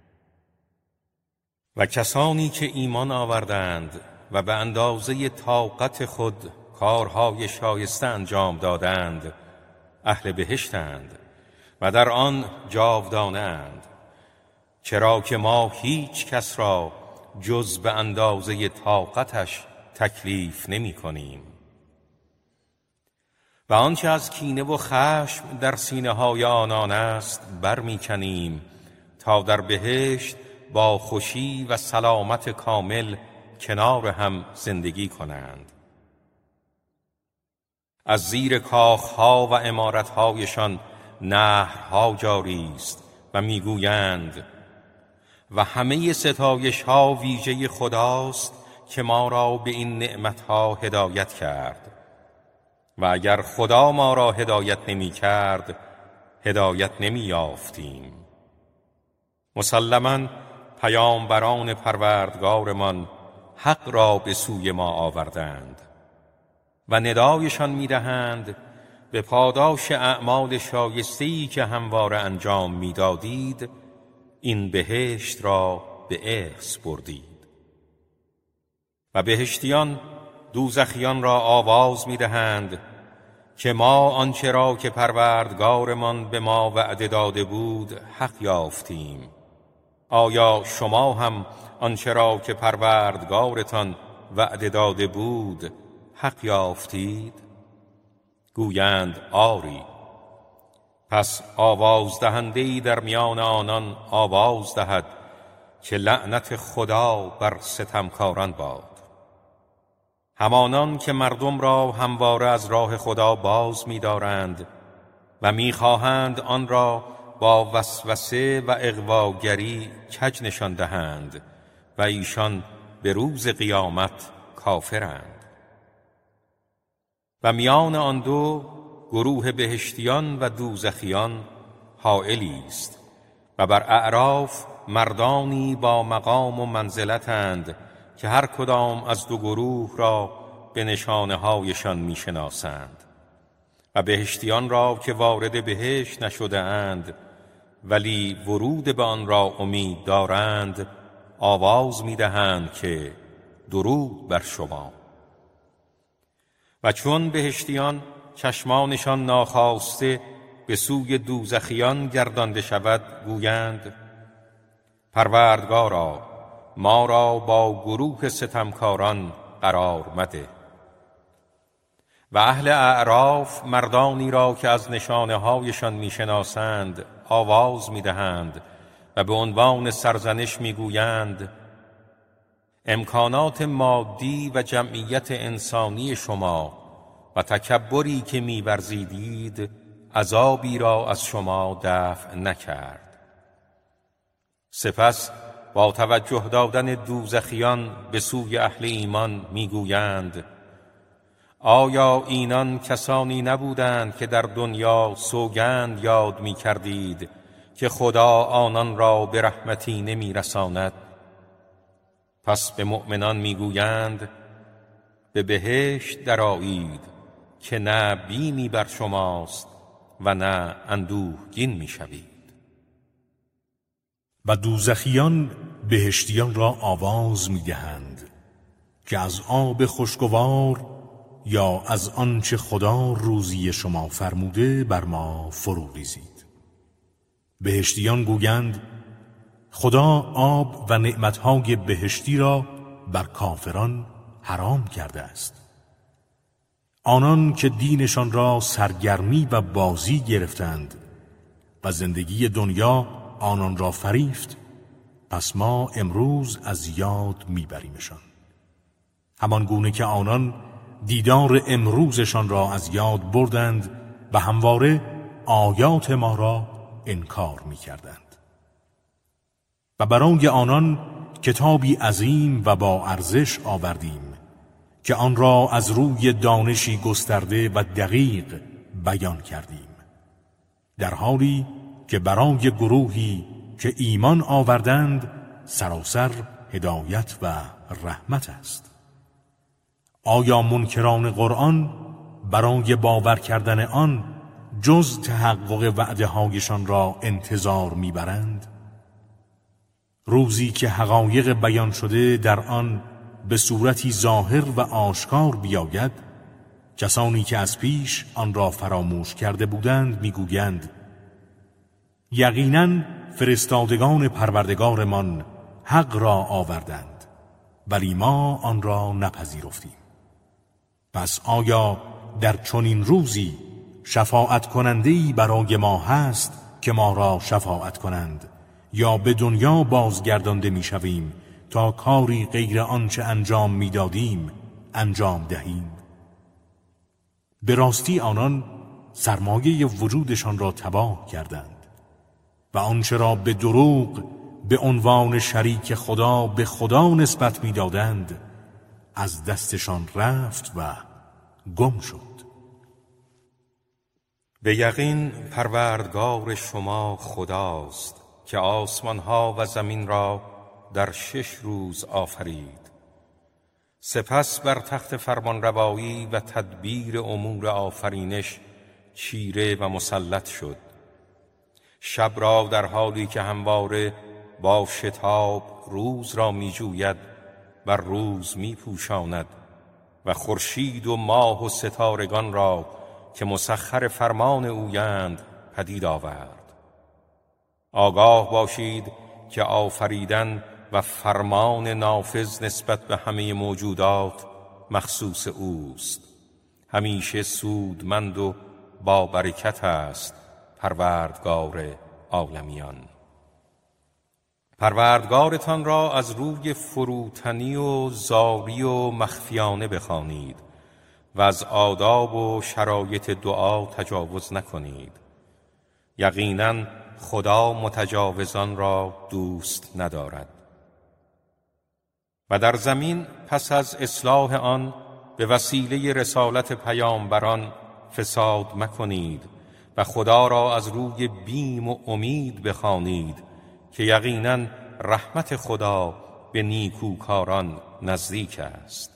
و کسانی که ایمان آوردند و به اندازه طاقت خود کارهای شایسته انجام دادند اهل بهشتند و در آن جاودانه اند، چرا که ما هیچ کس را جز به اندازه طاقتش تکلیف نمی کنیم. و آنچه از کینه و خشم در سینه های آنان است برمی کنیم تا در بهشت با خوشی و سلامت کامل کنار هم زندگی کنند. از زیر کاخها و عمارتهایشان نهرها جاری است و میگویند و همه ستایش‌ها ویژه خداست که ما را به این نعمتها هدایت کرد و اگر خدا ما را هدایت نمی کرد هدایت نمی یافتیم. مسلماً پیامبران پروردگارمان حق را به سوی ما آوردند و ندایشان می‌دهند به پاداش اعمال شایسته‌ای که همواره انجام می‌دادید این بهشت را به ارث بردید. و بهشتیان دوزخیان را آواز می‌دهند که ما آنچه را که پروردگارمان به ما وعده داده بود حق یافتیم. آیا شما هم آنچه را که پروردگارتان وعده داده بود حق یافتید؟ گویند آری. پس آواز دهنده‌ای در میان آنان آواز دهد که لعنت خدا بر ستمکاران باد. همانان که مردم را همواره از راه خدا باز می‌دارند و می‌خواهند آن را با وسوسه و اغواگری کج نشان دهند و ایشان به روز قیامت کافرند. و میان آن دو گروه بهشتیان و دوزخیان حائلی است و بر اعراف مردانی با مقام و منزلتند که هر کدام از دو گروه را به نشانه هایشان میشناسند و بهشتیان را که وارد بهشت نشده اند ولی ورود به آن را امید دارند آواز می‌دهند که درود بر شما. و چون بهشتیان چشمانشان ناخواسته به سوی دوزخیان گردانده شود گویند پروردگارا ما را با گروه ستمکاران قرار مده. و اهل اعراف مردانی را که از نشانه هایشان میشناسند آواز میدهند و به عنوان سرزنش میگویند امکانات مادی و جمعیت انسانی شما و تکبری که می‌ورزیدید عذابی را از شما دفع نکرد. سپس با توجه دادن دوزخیان به سوی اهل ایمان میگویند آیا اینان کسانی نبودند که در دنیا سوگند یاد می‌کردید که خدا آنان را به رحمتی نمی‌رساند؟ پس به مؤمنان میگویند به بهشت درآیید که نه بیمی بر شماست و نه اندوهگین میشوید. و دوزخیان بهشتیان را آواز میدهند که از آب خوشگوار یا از آنچه خدا روزی شما فرموده بر ما فرو ریزید. بهشتیان گویند خدا آب و نعمتهای بهشتی را بر کافران حرام کرده است. آنان که دینشان را سرگرمی و بازی گرفتند و زندگی دنیا آنان را فریفت، پس ما امروز از یاد میبریمشان. همان گونه که آنان دیدار امروزشان را از یاد بردند و همواره آیات ما را انکار میکردند. و برای آنان کتابی عظیم و با ارزش آوردیم که آن را از روی دانشی گسترده و دقیق بیان کردیم، در حالی که برای گروهی که ایمان آوردند سراسر هدایت و رحمت است. آیا منکران قرآن برای باور کردن آن جز تحقق وعده هایشان را انتظار میبرند؟ روزی که حقایق بیان شده در آن به صورتی ظاهر و آشکار بیاید، کسانی که از پیش آن را فراموش کرده بودند میگویند یقیناً فرستادگان پروردگارمان حق را آوردند ولی ما آن را نپذیرفتیم. پس آیا در چنین روزی شفاعت کننده‌ای برای ما هست که ما را شفاعت کنند، یا به دنیا بازگردانده میشویم تا کاری غیر آنچه انجام میدادیم انجام دهیم؟ به راستی آنان سرمایه وجودشان را تباه کردند و آنچه را به دروغ به عنوان شریک خدا به خدا نسبت میدادند از دستشان رفت و گم شد. به یقین پروردگار شما خداست که آسمانها و زمین را در 6 روز آفرید. سپس بر تخت فرمانروایی و تدبیر امور آفرینش چیره و مسلط شد. شب را در حالی که همواره با شتاب روز را می جوید بر روز می پوشاند و خورشید و ماه و ستارگان را که مسخر فرمان اویند پدید آورد. آگاه باشید که آفریدن و فرمان نافذ نسبت به همه موجودات مخصوص اوست. همیشه سودمند و با برکت است پروردگار عالمیان. پروردگارتان را از روی فروتنی و زاری و مخفیانه بخوانید و از آداب و شرایط دعا تجاوز نکنید. یقیناً خدا متجاوزان را دوست ندارد. و در زمین پس از اصلاح آن به وسیله رسالت پیامبران فساد مکنید و خدا را از روی بیم و امید بخوانید که یقیناً رحمت خدا به نیکوکاران نزدیک است.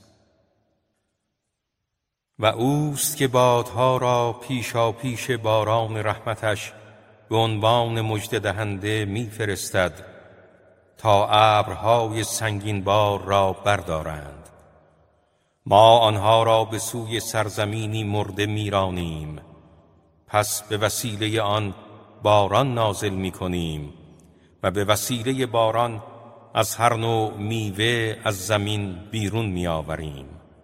و اوست که بادها را پیشا پیش باران رحمتش به عنوان مژده دهنده می‌فرستد تا ابرهای سنگین بار را بردارند. ما آنها را به سوی سرزمینی مرده میرانیم، پس به وسیله آن باران نازل می‌کنیم و به وسیله باران از هر نوع میوه از زمین بیرون می‌آوریم.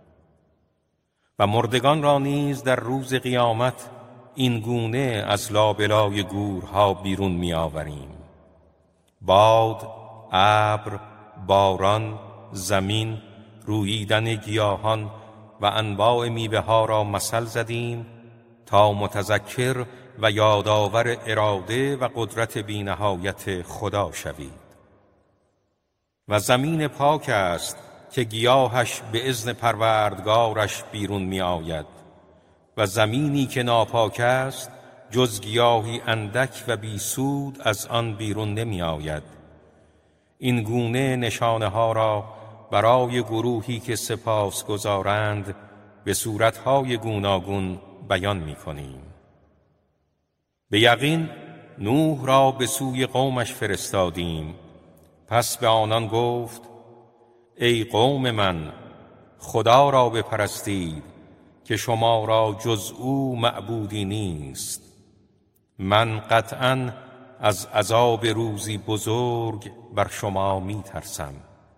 و مردگان را نیز در روز قیامت این گونه از لابلای گورها بیرون می‌آوریم. باد، ابر، باران، زمین، روییدن گیاهان و انواع میوه ها را مثل زدیم تا متذکر و یادآور اراده و قدرت بی‌نهایت خدا شوید. و زمین پاک است که گیاهش به اذن پروردگارش بیرون می آید و زمینی که ناپاک است جز گیاهی اندک و بیسود از آن بیرون نمی آید. این گونه نشانه ها را برای گروهی که سپاسگزارند به صورتهای گوناگون بیان می کنیم. به یقین نوح را به سوی قومش فرستادیم. پس به آنان گفت ای قوم من، خدا را بپرستید که شما را جز او معبودی نیست. من قطعاً از عذاب روزی بزرگ بر شما می ترسم.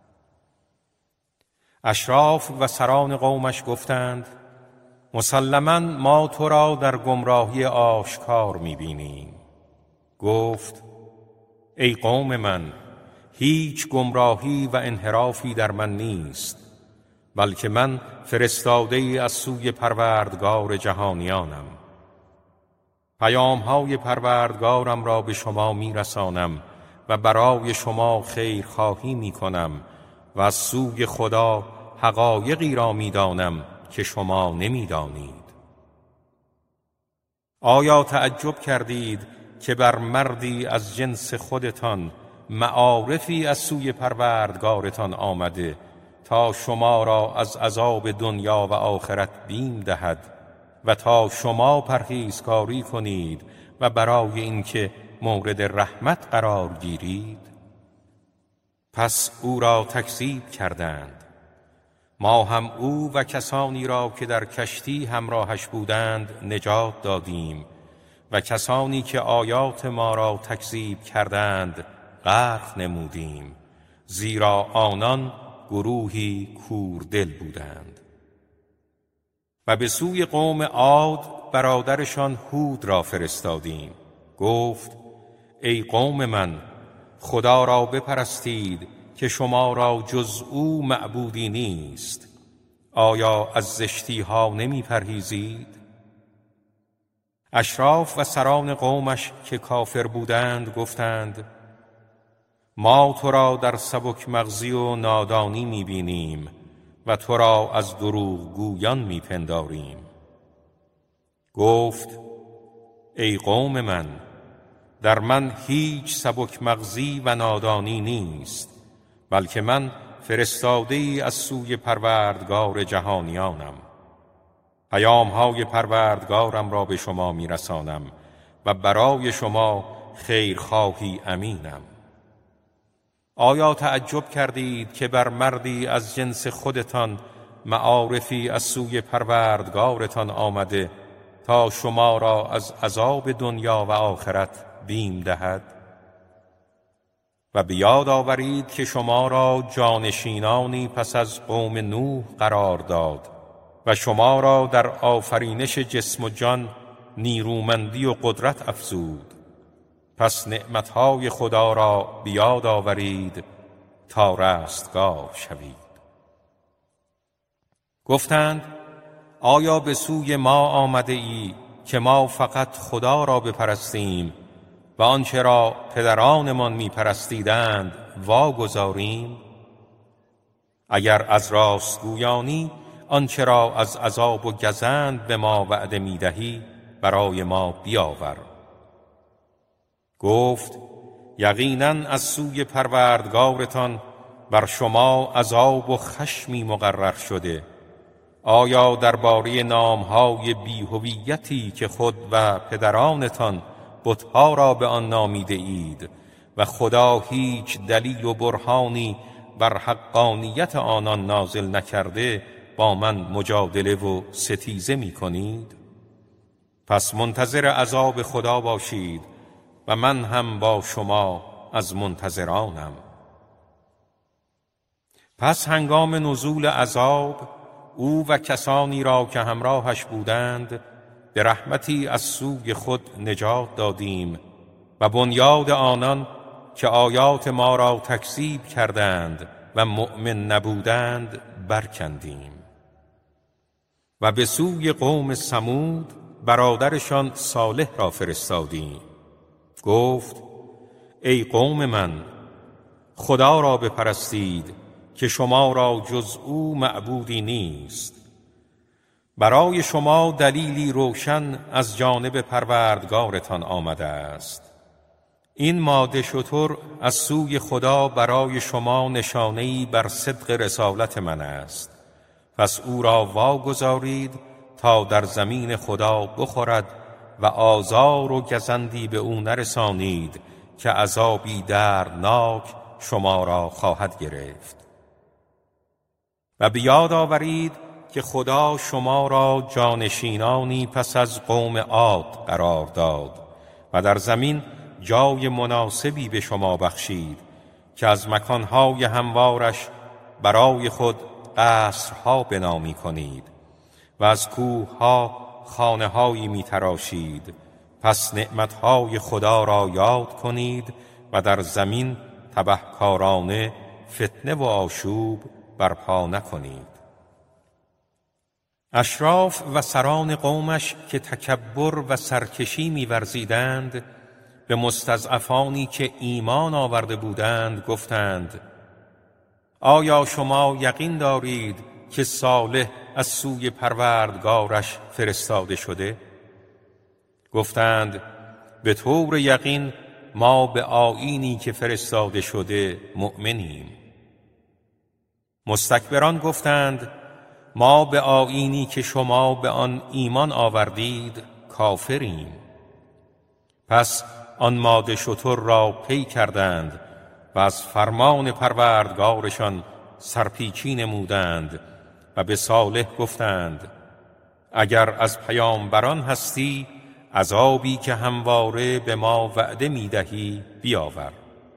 اشراف و سران قومش گفتند مسلماً ما تو را در گمراهی آشکار می بینیم. گفت ای قوم من، هیچ گمراهی و انحرافی در من نیست، بلکه من فرستاده‌ای از سوی پروردگار جهانیانم. پیام‌های پروردگارم را به شما می‌رسانم و برای شما خیرخواهی می‌کنم و از سوی خدا حقایقی را می‌دانم که شما نمی‌دانید. آیا تعجب کردید که بر مردی از جنس خودتان معارفی از سوی پروردگارتان آمده تا شما را از عذاب دنیا و آخرت بیم دهد و تا شما پرهیزکاری کنید و برای اینکه مورد رحمت قرار گیرید؟ پس او را تکذیب کردند. ما هم او و کسانی را که در کشتی همراهش بودند نجات دادیم و کسانی که آیات ما را تکذیب کردند غرق نمودیم، زیرا آنان گروهی کوردل بودند. و به سوی قوم عاد برادرشان هود را فرستادیم. گفت: ای قوم من، خدا را بپرستید که شما را جز او معبودی نیست. آیا از زشتی ها نمی پرهیزید؟ اشراف و سران قومش که کافر بودند گفتند: ما تو را در سبک مغزی و نادانی می بینیم و تو را از دروغ گویان می پنداریم. گفت: ای قوم من، در من هیچ سبک مغزی و نادانی نیست، بلکه من فرستاده‌ای از سوی پروردگار جهانیانم. پیام‌های پروردگارم را به شما می‌رسانم و برای شما خیرخواهی امینم. آیا تعجب کردید که بر مردی از جنس خودتان معارفی از سوی پروردگارتان آمده تا شما را از عذاب دنیا و آخرت بیم دهد؟ و بیاد آورید که شما را جانشینانی پس از قوم نوح قرار داد و شما را در آفرینش جسم و جان نیرومندی و قدرت افزود. پس نعمتهای خدا را بیاد آورید تا رستگار شوید. گفتند: آیا به سوی ما آمده ای که ما فقط خدا را بپرستیم و آنچه را پدرانمان می‌پرستیدند واگذاریم؟ اگر از راستگویانی آنچه را از عذاب و گزند به ما وعده می‌دهی برای ما بیاور. گفت: یقیناً از سوی پروردگارتان بر شما عذاب و خشمی مقرر شده. آیا درباره نام‌های بی‌هویتی که خود و پدرانتان بت‌ها را به آن نامیده اید و خدا هیچ دلیل و برهانی بر حقانیت آنان نازل نکرده با من مجادله و ستیزه می کنید؟ پس منتظر عذاب خدا باشید و من هم با شما از منتظرانم. پس هنگام نزول عذاب او و کسانی را که همراهش بودند به رحمتی از سوی خود نجات دادیم و بنیاد آنان که آیات ما را تکذیب کردند و مؤمن نبودند برکندیم. و به سوی قوم ثمود برادرشان صالح را فرستادیم. گفت: ای قوم من، خدا را بپرستید که شما را جز او معبودی نیست. برای شما دلیلی روشن از جانب پروردگارتان آمده است. این ماده شتر از سوی خدا برای شما نشانه‌ای بر صدق رسالت من است. پس او را واگذارید تا در زمین خدا بخورد و آزار و گزندی به او نرسانید که عذابی دردناک شما را خواهد گرفت. و بیاد آورید که خدا شما را جانشینانی پس از قوم عاد قرار داد و در زمین جای مناسبی به شما بخشید که از مکانهای هموارش برای خود قصرها بنا می‌کنید و از کوه‌ها خانه‌هایی می‌تراشید. پس نعمتهای خدا را یاد کنید و در زمین تبهکارانه فتنه و آشوب برپا نکنید. اشراف و سران قومش که تکبر و سرکشی می‌ورزیدند به مستضعفانی که ایمان آورده بودند گفتند: آیا شما یقین دارید که صالح از سوی پروردگارش فرستاده شده؟ گفتند: به طور یقین ما به آیینی که فرستاده شده مؤمنیم. مستکبران گفتند ما به آیینی که شما به آن ایمان آوردید کافریم. پس آن ماده شتر را پی کردند و از فرمان پروردگارشان سرپیچی نمودند و به صالح گفتند اگر از پیامبران هستی عذابی که همواره به ما وعده می‌دهی بیاور.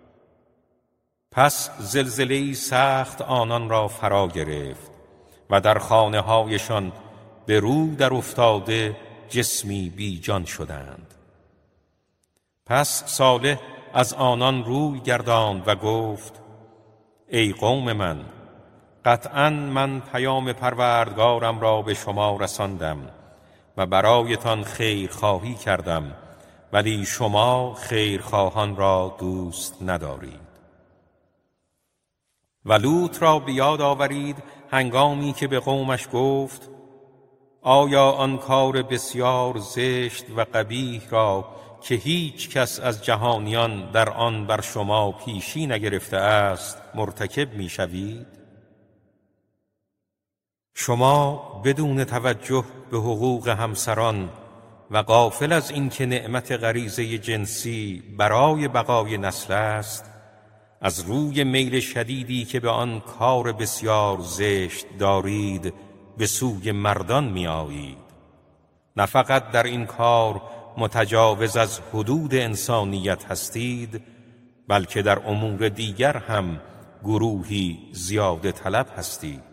پس زلزله‌ای سخت آنان را فرا گرفت و در خانه‌هایشان به رو در افتاده جسمی بی جان شدند. پس صالح از آنان روی گرداند و گفت ای قوم من، قطعاً من پیام پروردگارم را به شما رساندم و برایتان خیرخواهی کردم، ولی شما خیرخواهان را دوست ندارید. و لوط را بیاد آورید هنگامی که به قومش گفت آیا آن کار بسیار زشت و قبیح را که هیچ کس از جهانیان در آن بر شما پیشی نگرفته است مرتکب می شوید؟ شما بدون توجه به حقوق همسران و غافل از اینکه نعمت غریزه جنسی برای بقای نسل است، از روی میل شدیدی که به آن کار بسیار زشت دارید به سوی مردان می آیید. نه فقط در این کار متجاوز از حدود انسانیت هستید، بلکه در امور دیگر هم گروهی زیاده طلب هستید.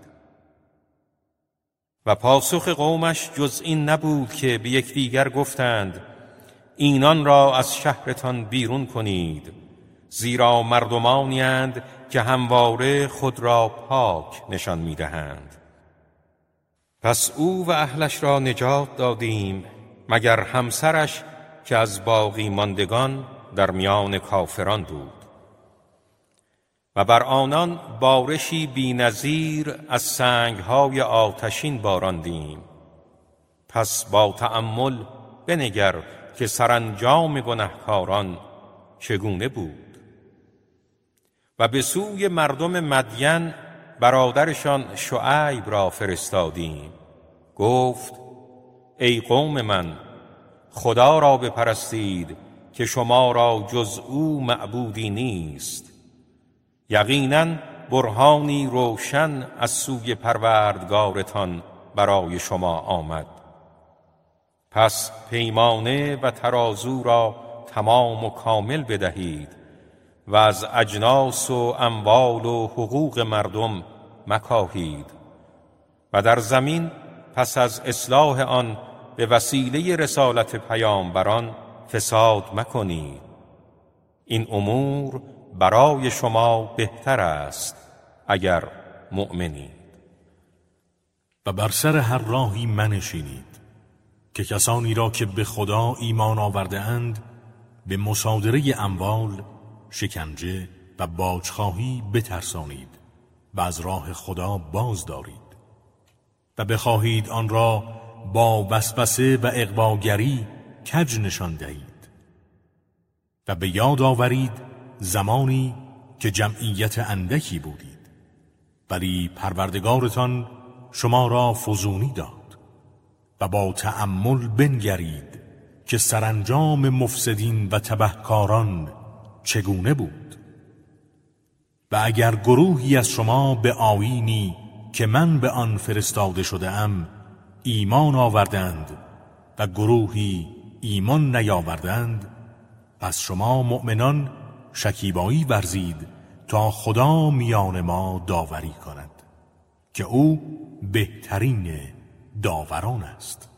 و پاسخ قومش جز این نبود که به یکدیگر گفتند اینان را از شهرتان بیرون کنید، زیرا مردمانی اند که همواره خود را پاک نشان می‌دهند. پس او و اهلش را نجات دادیم مگر همسرش که از باقی ماندگان در میان کافران بود. و بر آنان بارشی بی‌نظیر از سنگ‌های آتشین باراندیم. پس با تأمل بنگر که سرانجام گنهکاران چگونه بود. و به سوی مردم مدین برادرشان شعیب را فرستادیم. گفت ای قوم من، خدا را بپرستید که شما را جز او معبودی نیست. یقیناً برهانی روشن از سوی پروردگارتان برای شما آمد. پس پیمانه و ترازو را تمام و کامل بدهید و از اجناس و اموال و حقوق مردم مکاهید و در زمین پس از اصلاح آن به وسیله رسالت پیامبران فساد مکنید. این امور برای شما بهتر است اگر مؤمنید. و بر سر هر راهی منشینید که کسانی را که به خدا ایمان آورده اند به مصادره اموال، شکنجه و باجخواهی بترسانید و از راه خدا باز دارید و بخواهید آن را با وسوسه و اغواگری کج نشان دهید. و به یاد آورید زمانی که جمعیت اندکی بودید، ولی پروردگارتان شما را فزونی داد. و با تأمل بنگرید که سرانجام مفسدین و تبهکاران چگونه بود. و اگر گروهی از شما به آیینی که من به آن فرستاده شده ام ایمان آوردند و گروهی ایمان نیاوردند، پس شما مؤمنان شکیبایی ورزید تا خدا میان ما داوری کند که او بهترین داوران است.